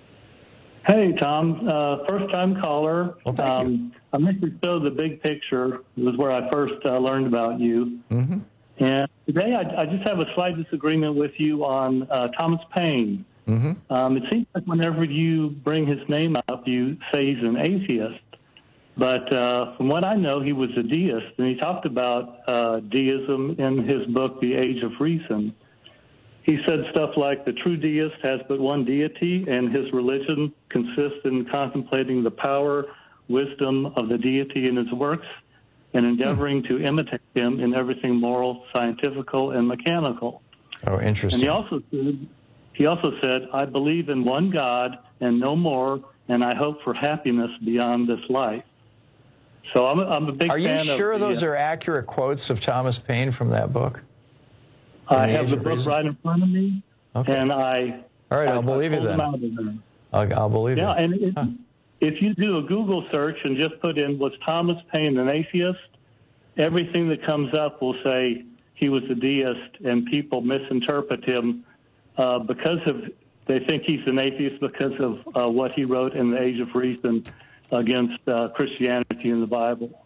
Speaker 2: Hey, Tom. Uh, first-time caller.
Speaker 24: Well, thank
Speaker 2: um,
Speaker 24: you.
Speaker 2: I meant to show the big picture. It was where I first uh, learned about you.
Speaker 24: Mm-hmm.
Speaker 2: And today I, I just have a slight disagreement with you on uh, Thomas Paine.
Speaker 24: Mm-hmm.
Speaker 2: Um, it seems like whenever you bring his name up, you say he's an atheist. But uh, from what I know, he was a deist, and he talked about uh, deism in his book, The Age of Reason. He said stuff like the true deist has but one deity, and his religion consists in contemplating the power, wisdom of the deity in his works, and endeavoring hmm. to imitate him in everything moral, scientifical, and mechanical.
Speaker 24: Oh, interesting.
Speaker 2: And he also said, he also said, I believe in one God and no more, and I hope for happiness beyond this life. So I'm a, I'm a big
Speaker 24: are
Speaker 2: fan of...
Speaker 24: Are you sure
Speaker 2: the,
Speaker 24: those
Speaker 2: uh,
Speaker 24: are accurate quotes of Thomas Paine from that book?
Speaker 2: I have the book right in front of me,
Speaker 24: okay.
Speaker 2: and I...
Speaker 24: All right,
Speaker 2: I,
Speaker 24: I'll believe you then. I'll, I'll believe
Speaker 2: yeah,
Speaker 24: you.
Speaker 2: and it, huh. if you do a Google search and just put in, was Thomas Paine an atheist? Everything that comes up will say he was a deist, and people misinterpret him uh, because of, they think he's an atheist because of uh, what he wrote in The Age of Reason against uh, Christianity in the Bible.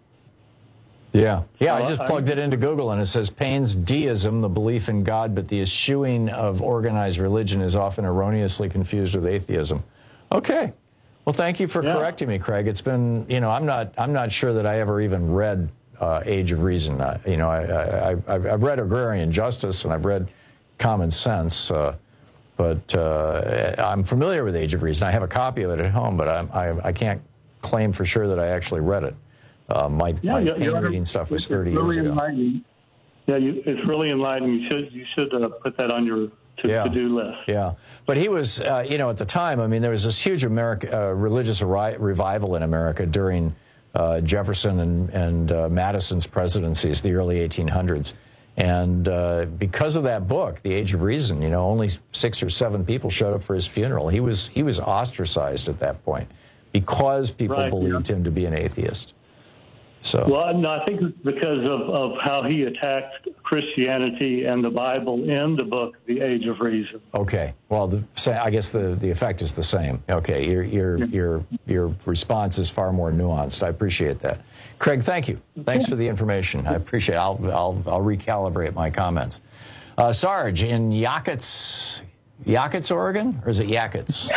Speaker 24: Yeah, yeah.
Speaker 2: So
Speaker 24: I just
Speaker 2: I,
Speaker 24: plugged it into Google, and it says Paine's deism, the belief in God, but the eschewing of organized religion is often erroneously confused with atheism. Okay. Well, thank you for yeah. correcting me, Craig. It's been, you know, I'm not, I'm not sure that I ever even read uh, Age of Reason. Uh, you know, I, I, I, I've read Agrarian Justice, and I've read Common Sense, uh, but uh, I'm familiar with Age of Reason. I have a copy of it at home, but I'm, I, I can't claim for sure that I actually read it. Uh, my
Speaker 2: yeah,
Speaker 24: my
Speaker 2: you're,
Speaker 24: Paine
Speaker 2: you're,
Speaker 24: reading stuff was thirty
Speaker 2: really
Speaker 24: years ago.
Speaker 2: Enlightening. Yeah, you, it's really enlightening. You should you should uh, put that on your to,
Speaker 24: yeah.
Speaker 2: to-do list.
Speaker 24: Yeah, but he was, uh, you know, at the time, I mean, there was this huge America, uh, religious ri- revival in America during uh, Jefferson and, and uh, Madison's presidencies, the early eighteen hundreds. And uh, because of that book, The Age of Reason, you know, only six or seven people showed up for his funeral. He was he was ostracized at that point because people
Speaker 2: right,
Speaker 24: believed
Speaker 2: yeah.
Speaker 24: him to be an atheist. So.
Speaker 2: Well, no, I think it's because of, of how he attacked Christianity and the Bible in the book, The Age of Reason.
Speaker 24: Okay. Well, the, I guess the, the effect is the same. Okay. Your your
Speaker 2: yeah.
Speaker 24: your your response is far more nuanced. I appreciate that. Craig, thank you. Thanks for the information. I appreciate it. I'll I'll, I'll recalibrate my comments. Uh, Sarge in Yakuts, Yakuts, Oregon, or is it Yakuts?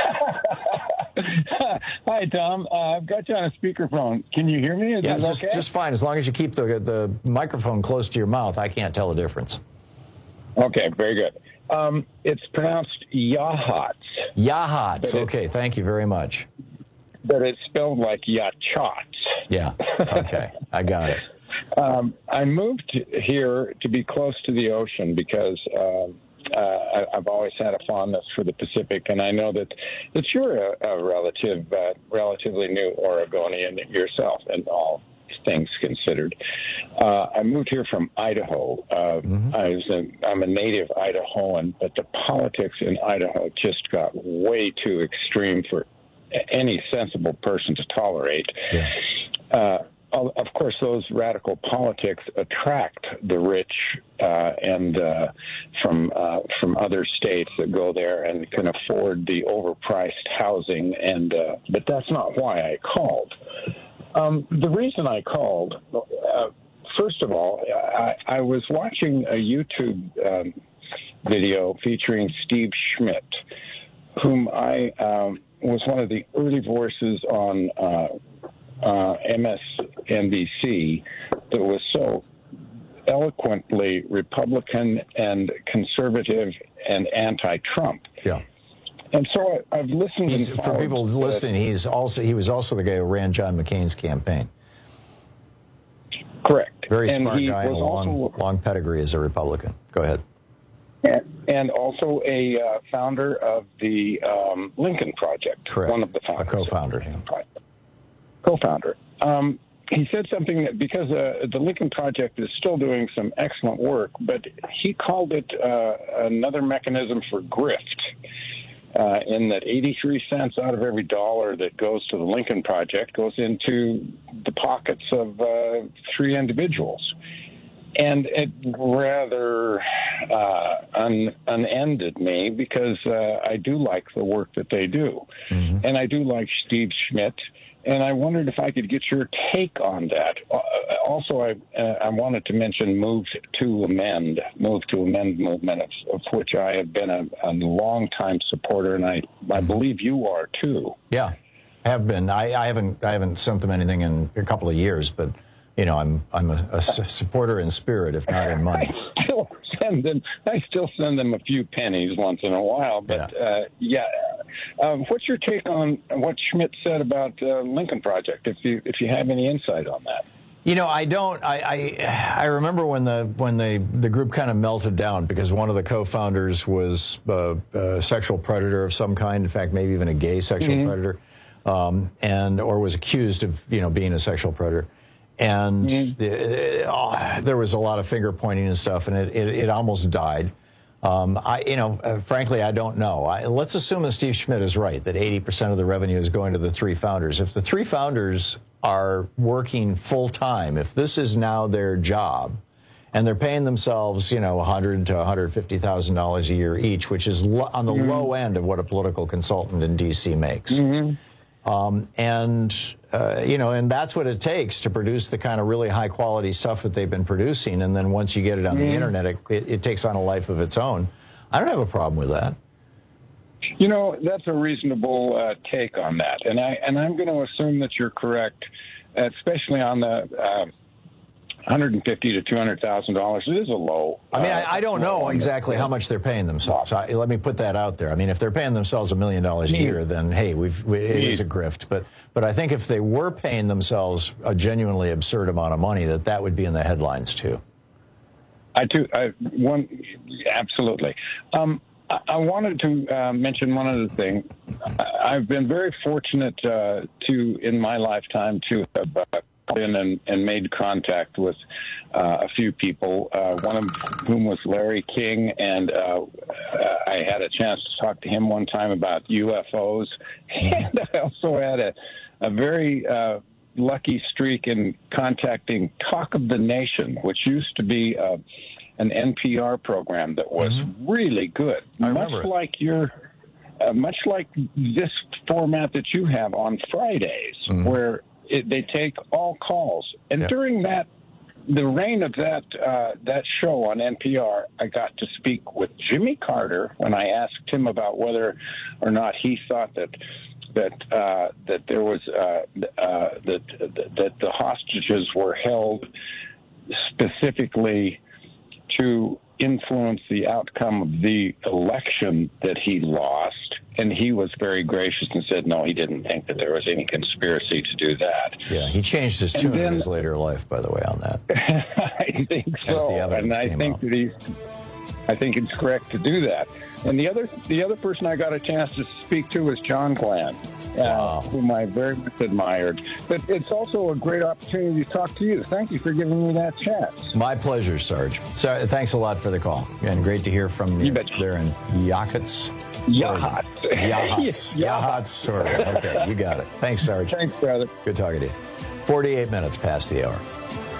Speaker 4: Hi, Tom. Uh, I've got you on a speakerphone. Can you hear me? Is
Speaker 24: yeah,
Speaker 4: that
Speaker 24: just,
Speaker 4: okay?
Speaker 24: just fine. As long as you keep the the microphone close to your mouth, I can't tell the difference.
Speaker 4: Okay, very good. Um, it's pronounced Yahats.
Speaker 24: Yahats. Okay, thank you very much.
Speaker 4: But it's spelled like Yachots.
Speaker 24: Yeah. Okay, I got it.
Speaker 4: Um, I moved here to be close to the ocean because. Um, Uh, I, I've always had a fondness for the Pacific, and I know that, that you're a, a relative, uh, relatively new Oregonian yourself, and all things considered. Uh, I moved here from Idaho. Uh, mm-hmm. I was a, I'm a native Idahoan, but the politics in Idaho just got way too extreme for any sensible person to tolerate.
Speaker 24: Yeah.
Speaker 4: Uh, Of course, those radical politics attract the rich uh, and uh, from uh, from other states that go there and can afford the overpriced housing. And uh, but that's not why I called. Um, the reason I called, uh, first of all, I, I was watching a YouTube um, video featuring Steve Schmidt, whom I um, was one of the early voices on. Uh, Uh, M S N B C that was so eloquently Republican and conservative and anti-Trump.
Speaker 24: Yeah.
Speaker 4: And so I, I've listened.
Speaker 24: He's,
Speaker 4: and
Speaker 24: for people listening, he's also he was also the guy who ran John McCain's campaign.
Speaker 4: Correct.
Speaker 24: Very
Speaker 4: and
Speaker 24: smart
Speaker 4: he
Speaker 24: guy and a
Speaker 4: was
Speaker 24: long,
Speaker 4: also,
Speaker 24: long pedigree as a Republican. Go ahead.
Speaker 4: And, and also a uh, founder of the um, Lincoln Project.
Speaker 24: Correct.
Speaker 4: One of the founders.
Speaker 24: A co-founder. Yeah.
Speaker 4: Co-founder. Um, he said something that because uh, the Lincoln Project is still doing some excellent work, but he called it uh, another mechanism for grift. Uh, in that eighty-three cents out of every dollar that goes to the Lincoln Project goes into the pockets of uh, three individuals. And it rather uh, un- unended me because uh, I do like the work that they do. Mm-hmm. And I do like Steve Schmidt. And I wondered if I could get your take on that. Uh, also, I uh, I wanted to mention Move to Amend, Move to Amend movement, of, of which I have been a, a long-time supporter, and I, I believe you are too.
Speaker 24: Yeah, I have been. I, I haven't I haven't sent them anything in a couple of years, but you know, I'm I'm a, a supporter in spirit, if not in money.
Speaker 4: I still send them. I still send them a few pennies once in a while, but yeah. Uh, yeah. Um, what's your take on what Schmidt said about uh, Lincoln Project? If you if you have any insight on that,
Speaker 24: you know, I don't. I I, I remember when the when the the group kind of melted down because one of the co-founders was uh, a sexual predator of some kind. In fact, maybe even a gay sexual mm-hmm. predator, um, and or was accused of you know being a sexual predator. And mm-hmm. it, oh, there was a lot of finger pointing and stuff, and it it, it almost died. Um, I, you know, uh, frankly, I don't know. I, let's assume that Steve Schmidt is right, that eighty percent of the revenue is going to the three founders. If the three founders are working full time, if this is now their job, and they're paying themselves, you know, one hundred to one hundred fifty thousand dollars a year each, which is lo- on the mm-hmm. low end of what a political consultant in D C makes. Mm-hmm. Um, and, uh, you know, and that's what it takes to produce the kind of really high quality stuff that they've been producing. And then once you get it on mm. the internet, it, it, it takes on a life of its own. I don't have a problem with that.
Speaker 4: You know, that's a reasonable uh, take on that. And, I, and I'm going to assume that you're correct, especially on the uh, one hundred fifty to two hundred thousand dollars. It is a low.
Speaker 24: I mean, uh, I, I don't know exactly how much they're paying themselves. I, let me put that out there. I mean, if they're paying themselves a million dollars a year, then hey, we've we, it is a grift. But but I think if they were paying themselves a genuinely absurd amount of money, that that would be in the headlines too.
Speaker 4: I do. I one absolutely. Um, I, I wanted to uh, mention one other thing. I've been very fortunate uh, to, in my lifetime, to have. Uh, in and, and made contact with uh, a few people, uh, one of whom was Larry King, and uh, I had a chance to talk to him one time about U F Os, and I also had a, a very uh, lucky streak in contacting Talk of the Nation, which used to be uh, an N P R program that was mm-hmm. really good,
Speaker 24: I
Speaker 4: much
Speaker 24: remember
Speaker 4: like
Speaker 24: it.
Speaker 4: your uh, much like this format that you have on Fridays, mm-hmm. where It, they take all calls, and yeah. during that, the reign of that uh, that show on N P R, I got to speak with Jimmy Carter when I asked him about whether or not he thought that that uh, that there was uh, uh, that that the hostages were held specifically to influence the outcome of the election that he lost. And he was very gracious and said, no, he didn't think that there was any conspiracy to do that.
Speaker 24: Yeah, he changed his tune in his later life, by the way, on that.
Speaker 4: I think so. And I think
Speaker 24: out.
Speaker 4: that he's, I think it's correct to do that. And the other the other person I got a chance to speak to was John Glenn, uh, wow. whom I very much admired. But it's also a great opportunity to talk to you. Thank you for giving me that chance.
Speaker 24: My pleasure, Sarge. So, thanks a lot for the call. And great to hear from you there in Yakutsk.
Speaker 4: Yahats.
Speaker 24: Yahats. Yahats. Sort of. Okay, you got it. Thanks, Sarge.
Speaker 4: Thanks, brother.
Speaker 24: Good talking to you. forty-eight minutes past the hour.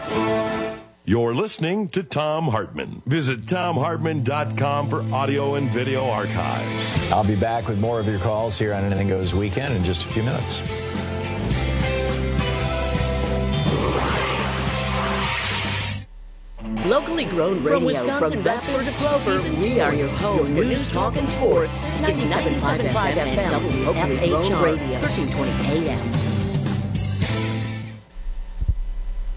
Speaker 3: You're listening to Thom Hartmann. Visit thom hartmann dot com for audio and video archives.
Speaker 24: I'll be back with more of your calls here on Anything Goes Weekend in just a few minutes.
Speaker 22: Locally grown radio from Wisconsin Vesper to Clover, we are your home for news, talk, and sports. ninety-seven point five F M, W F H R, thirteen twenty A M.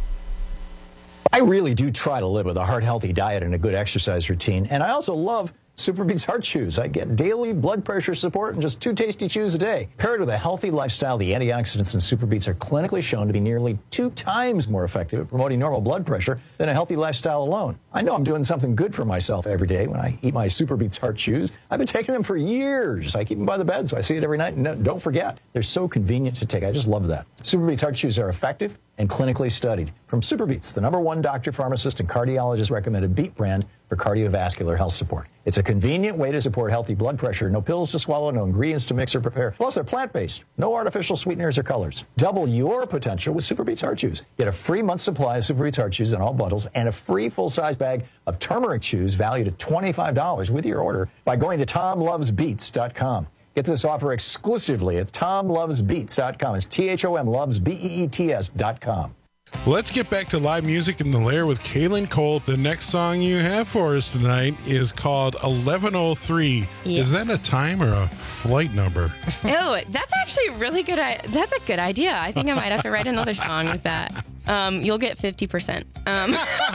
Speaker 24: I really do try to live with a heart-healthy diet and a good exercise routine, and I also love SuperBeets Heart Chews. I get daily blood pressure support and just two tasty chews a day. Paired with a healthy lifestyle, the antioxidants in SuperBeets are clinically shown to be nearly two times more effective at promoting normal blood pressure than a healthy lifestyle alone. I know I'm doing something good for myself every day when I eat my SuperBeets Heart Chews. I've been taking them for years. I keep them by the bed, so I see it every night. And no, don't forget, they're so convenient to take. I just love that. SuperBeets Heart Chews are effective and clinically studied. From SuperBeets, the number one doctor, pharmacist, and cardiologist recommended beet brand for cardiovascular health support. It's a convenient way to support healthy blood pressure. No pills to swallow, no ingredients to mix or prepare. Plus, they're plant-based. No artificial sweeteners or colors. Double your potential with SuperBeets Heart Chews. Get a free month supply of SuperBeets Heart Chews in all bundles and a free full-size bag of turmeric chews valued at twenty-five dollars with your order by going to tom loves beets dot com. Get this offer exclusively at tom loves beets dot com. It's T H O M loves B E E T S dot com.
Speaker 5: Let's get back to live music in the Lair with Kaylin Colt. The next song you have for us tonight is called eleven oh three.
Speaker 6: Yes.
Speaker 5: Is that a time or a flight number?
Speaker 6: Oh, that's actually a really good. That's a good idea. I think I might have to write another song with that. Um, you'll get fifty percent. Um.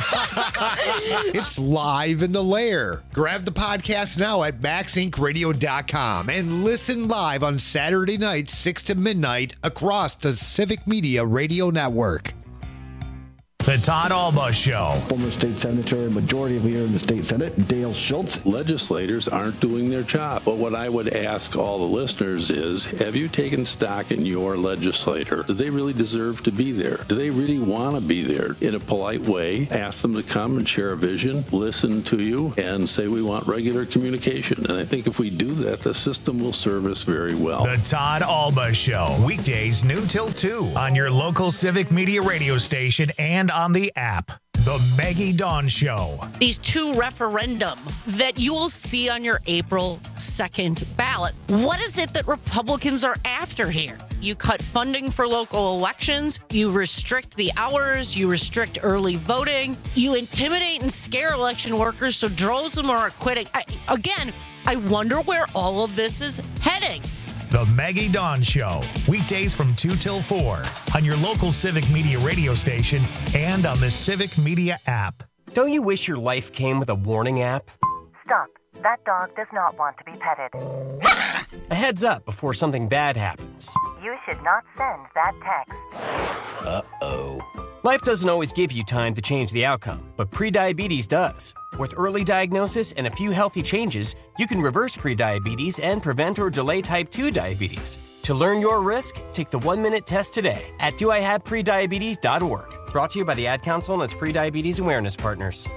Speaker 7: It's live in the Lair. Grab the podcast now at max inc radio dot com and listen live on Saturday nights, six to midnight, across the Civic Media Radio Network.
Speaker 14: The Todd Alba Show.
Speaker 8: Former state senator, majority leader in the state senate, Dale Schultz.
Speaker 9: Legislators aren't doing their job. But what I would ask all the listeners is, have you taken stock in your legislator? Do they really deserve to be there? Do they really want to be there? In a polite way, ask them to come and share a vision, listen to you, and say we want regular communication. And I think if we do that, the system will serve us very well.
Speaker 14: The Todd Alba Show. Weekdays noon till two on your local Civic Media radio station and on the app. The Maggie Dawn Show.
Speaker 10: These two referendum that you will see on your April second ballot. What is it that Republicans are after here? You cut funding for local elections. You restrict the hours. You restrict early voting. You intimidate and scare election workers so droves of them are quitting. I, again, I wonder where all of this is heading.
Speaker 14: The Maggie Dawn Show. Weekdays from two till four on your local Civic Media radio station and on the Civic Media app.
Speaker 11: Don't you wish your life came with a warning app?
Speaker 17: Stop. That dog does not want to be petted.
Speaker 11: A heads up before something bad happens.
Speaker 17: You should not send that text.
Speaker 11: Uh-oh. Life doesn't always give you time to change the outcome, but prediabetes does. With early diagnosis and a few healthy changes, you can reverse prediabetes and prevent or delay type two diabetes. To learn your risk, take the one-minute test today at do I have prediabetes dot org. Brought to you by the Ad Council and its prediabetes awareness partners.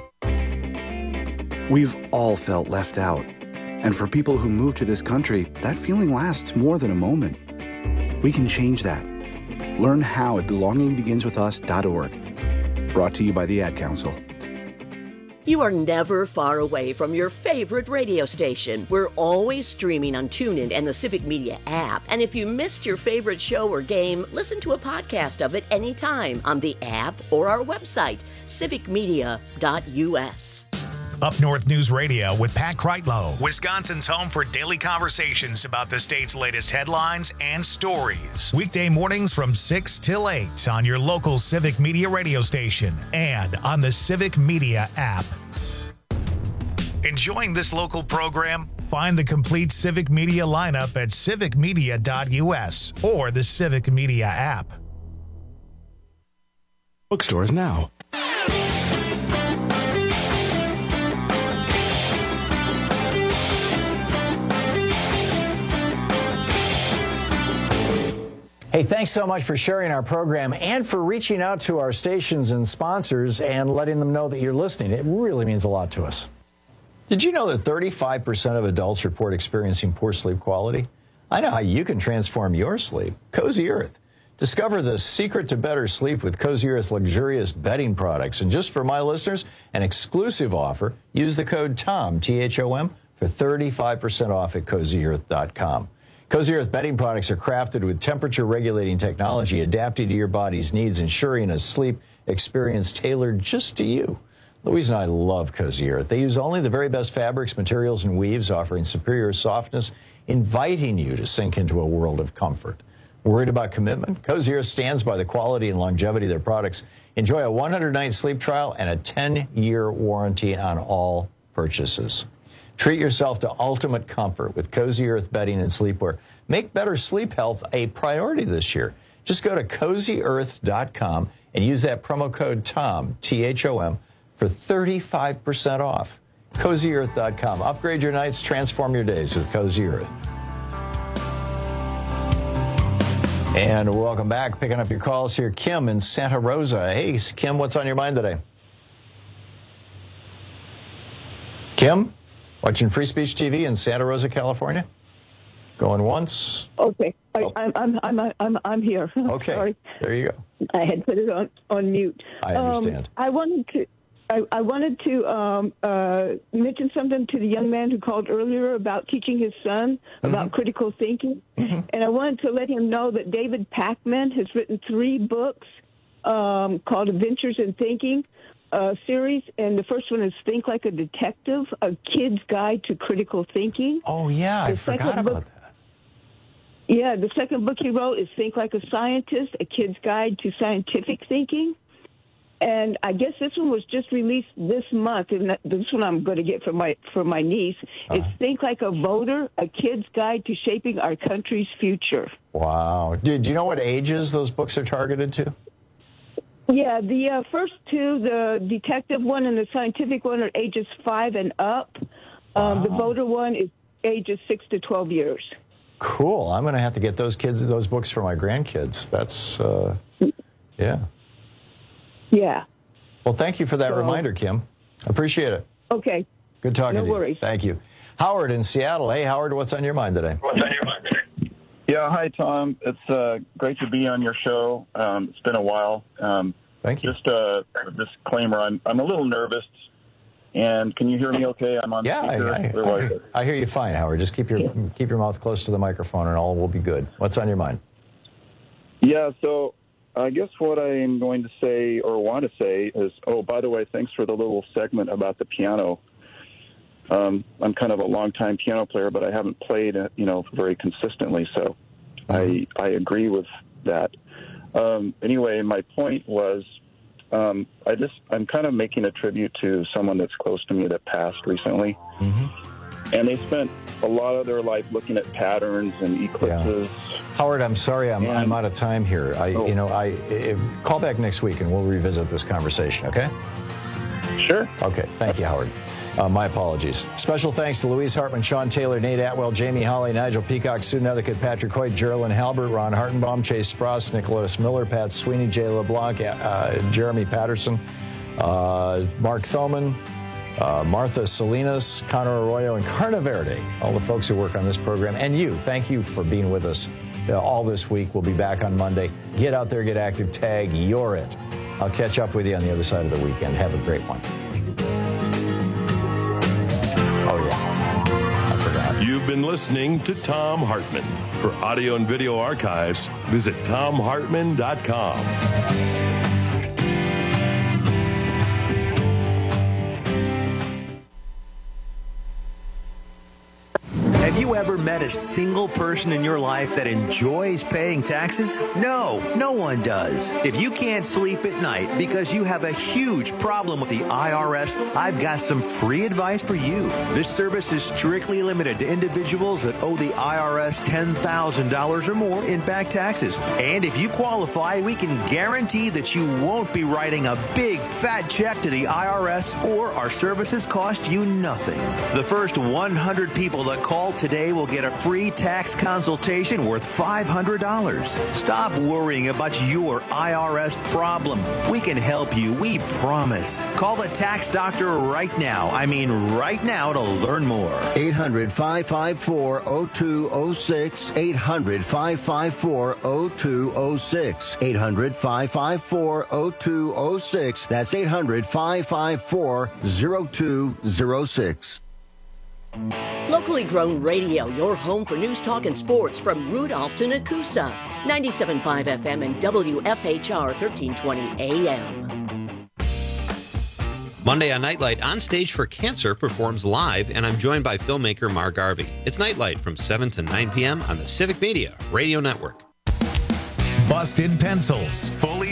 Speaker 23: We've all felt left out. And for people who move to this country, that feeling lasts more than a moment. We can change that. Learn how at belonging begins with us dot org. Brought to you by the Ad Council.
Speaker 22: You are never far away from your favorite radio station. We're always streaming on TuneIn and the Civic Media app. And if you missed your favorite show or game, listen to a podcast of it anytime on the app or our website, civic media dot u s.
Speaker 14: Up North News Radio with Pat Kreitlow, Wisconsin's home for daily conversations about the state's latest headlines and stories. Weekday mornings from six till eight on your local Civic Media radio station and on the Civic Media app. Enjoying this local program? Find the complete Civic Media lineup at civic media dot u s or the Civic Media app.
Speaker 25: Bookstores now.
Speaker 24: Hey, thanks so much for sharing our program and for reaching out to our stations and sponsors and letting them know that you're listening. It really means a lot to us. Did you know that thirty-five percent of adults report experiencing poor sleep quality? I know how you can transform your sleep. Cozy Earth. Discover the secret to better sleep with Cozy Earth's luxurious bedding products. And just for my listeners, an exclusive offer. Use the code TOM, T H O M, for thirty-five percent off at cozy earth dot com. Cozy Earth bedding products are crafted with temperature-regulating technology adapted to your body's needs, ensuring a sleep experience tailored just to you. Louise and I love Cozy Earth. They use only the very best fabrics, materials, and weaves, offering superior softness, inviting you to sink into a world of comfort. Worried about commitment? Cozy Earth stands by the quality and longevity of their products. Enjoy a one hundred night sleep trial and a ten year warranty on all purchases. Treat yourself to ultimate comfort with Cozy Earth bedding and sleepwear. Make better sleep health a priority this year. Just go to cozy earth dot com and use that promo code TOM, T H O M, for thirty-five percent off. cozy earth dot com. Upgrade your nights, transform your days with Cozy Earth. And welcome back. Picking up your calls here, Kim in Santa Rosa. Hey, Kim, what's on your mind today? Kim, watching Free Speech T V in Santa Rosa, California? Going once?
Speaker 12: Okay, I,
Speaker 24: oh.
Speaker 12: I'm I'm I'm I'm I'm here.
Speaker 24: Okay,
Speaker 12: Sorry.
Speaker 24: There you go.
Speaker 12: I had put it on on mute.
Speaker 24: I understand.
Speaker 12: Um, I wanted to. I, I wanted to um, uh, mention something to the young man who called earlier about teaching his son mm-hmm. about critical thinking. Mm-hmm. And I wanted to let him know that David Pakman has written three books um, called Adventures in Thinking uh, series. And the first one is Think Like a Detective, A Kid's Guide to Critical Thinking.
Speaker 24: Oh, yeah,
Speaker 12: the
Speaker 24: I forgot about
Speaker 12: book,
Speaker 24: that.
Speaker 12: Yeah, the second book he wrote is Think Like a Scientist, A Kid's Guide to Scientific Thinking. And I guess this one was just released this month, and this one I'm going to get for my for my niece. Uh-huh. It's Think Like a Voter, A Kid's Guide to Shaping Our Country's Future.
Speaker 24: Wow. Do, do you know what ages those books are targeted to?
Speaker 12: Yeah, the uh, first two, the detective one and the scientific one, are ages five and up. Um, wow. The voter one is ages six to twelve years.
Speaker 24: Cool. I'm going to have to get those kids those books for my grandkids. That's, uh, yeah.
Speaker 12: Yeah.
Speaker 24: Well, thank you for that so, reminder, Kim. Appreciate it.
Speaker 12: Okay.
Speaker 24: Good talking
Speaker 12: no
Speaker 24: to you.
Speaker 12: No worries.
Speaker 24: Thank you. Howard in Seattle. Hey, Howard, what's on your mind today?
Speaker 13: What's on your mind today? Yeah, hi, Tom. It's uh, great to be on your show. Um, it's been a while. Um,
Speaker 24: thank you.
Speaker 13: Just a disclaimer, I'm, I'm a little nervous. And can you hear me okay? I'm on
Speaker 24: yeah,
Speaker 13: speaker.
Speaker 24: I, I, I, I hear you fine, Howard. Just keep your yeah. keep your mouth close to the microphone and all will be good. What's on your mind?
Speaker 13: Yeah, so I guess what I am going to say or want to say is, oh, by the way, thanks for the little segment about the piano. Um, I'm kind of a long-time piano player, but I haven't played, you know, very consistently. So I I agree with that. Um, anyway, my point was, um, I just I'm kind of making a tribute to someone that's close to me that passed recently, mm-hmm. and they spent a lot of their life looking at patterns and eclipses.
Speaker 24: Yeah. Howard, I'm sorry, I'm, I'm out of time here. I, oh. you know, I if, call back next week and we'll revisit this conversation. Okay?
Speaker 13: Sure.
Speaker 24: Okay. Thank you, Howard. Uh, my apologies. Special thanks to Louise Hartman, Sean Taylor, Nate Atwell, Jamie Holly, Nigel Peacock, Sue Nethercutt, Patrick Hoyt, Geraldine Halbert, Ron Hartenbaum, Chase Spross, Nicholas Miller, Pat Sweeney, Jay LeBlanc, uh, Jeremy Patterson, uh, Mark Thoman, uh, Martha Salinas, Connor Arroyo, and Carna Verde, all the folks who work on this program. And you, thank you for being with us uh, all this week. We'll be back on Monday. Get out there, get active, tag, you're it. I'll catch up with you on the other side of the weekend. Have a great one. Oh, yeah. I forgot.
Speaker 3: You've been listening to Thom Hartmann. For audio and video archives, visit Thom Hartmann dot com.
Speaker 15: Have you ever met a single person in your life that enjoys paying taxes? No, no one does. If you can't sleep at night because you have a huge problem with the I R S, I've got some free advice for you. This service is strictly limited to individuals that owe the I R S ten thousand dollars or more in back taxes. And if you qualify, we can guarantee that you won't be writing a big fat check to the I R S, or our services cost you nothing. The first one hundred people that call today will get a free tax consultation worth five hundred dollars. Stop worrying about your I R S problem. We can help you, we promise. Call the tax doctor right now. I mean right now to learn more.
Speaker 16: eight hundred, five five four, zero two zero six. eight hundred, five five four, zero two zero six. eight hundred, five five four, zero two zero six. That's eight hundred, five five four, zero two zero six.
Speaker 22: Locally grown radio, your home for news, talk, and sports from Rudolph to Nakusa. ninety-seven point five F M and W F H R thirteen twenty A M.
Speaker 18: Monday on Nightlight, On Stage for Cancer performs live, and I'm joined by filmmaker Mark Garvey. It's Nightlight from seven to nine p.m. on the Civic Media Radio Network.
Speaker 14: Busted Pencils, fully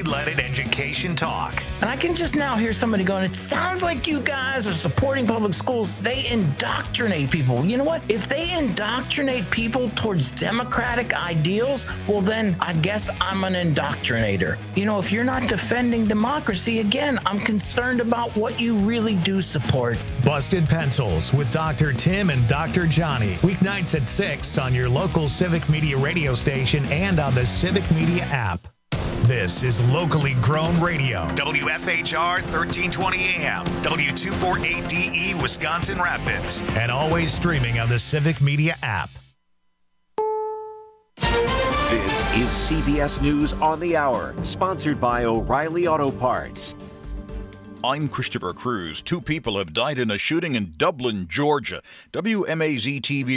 Speaker 14: Let It Education Talk.
Speaker 1: And I can just now hear somebody going, it sounds like you guys are supporting public schools. They indoctrinate people. You know what? If they indoctrinate people towards democratic ideals, well, then I guess I'm an indoctrinator. You know, if you're not defending democracy, again, I'm concerned about what you really do support.
Speaker 14: Busted Pencils with Doctor Tim and Doctor Johnny. Weeknights at six on your local Civic Media radio station and on the Civic Media app. This is locally grown radio. W F H R thirteen twenty A M, W two forty-eight D E, Wisconsin Rapids. And always streaming on the Civic Media app.
Speaker 19: This is C B S News on the Hour, sponsored by O'Reilly Auto Parts.
Speaker 20: I'm Christopher Cruz. Two people have died in a shooting in Dublin, Georgia. W M A Z T V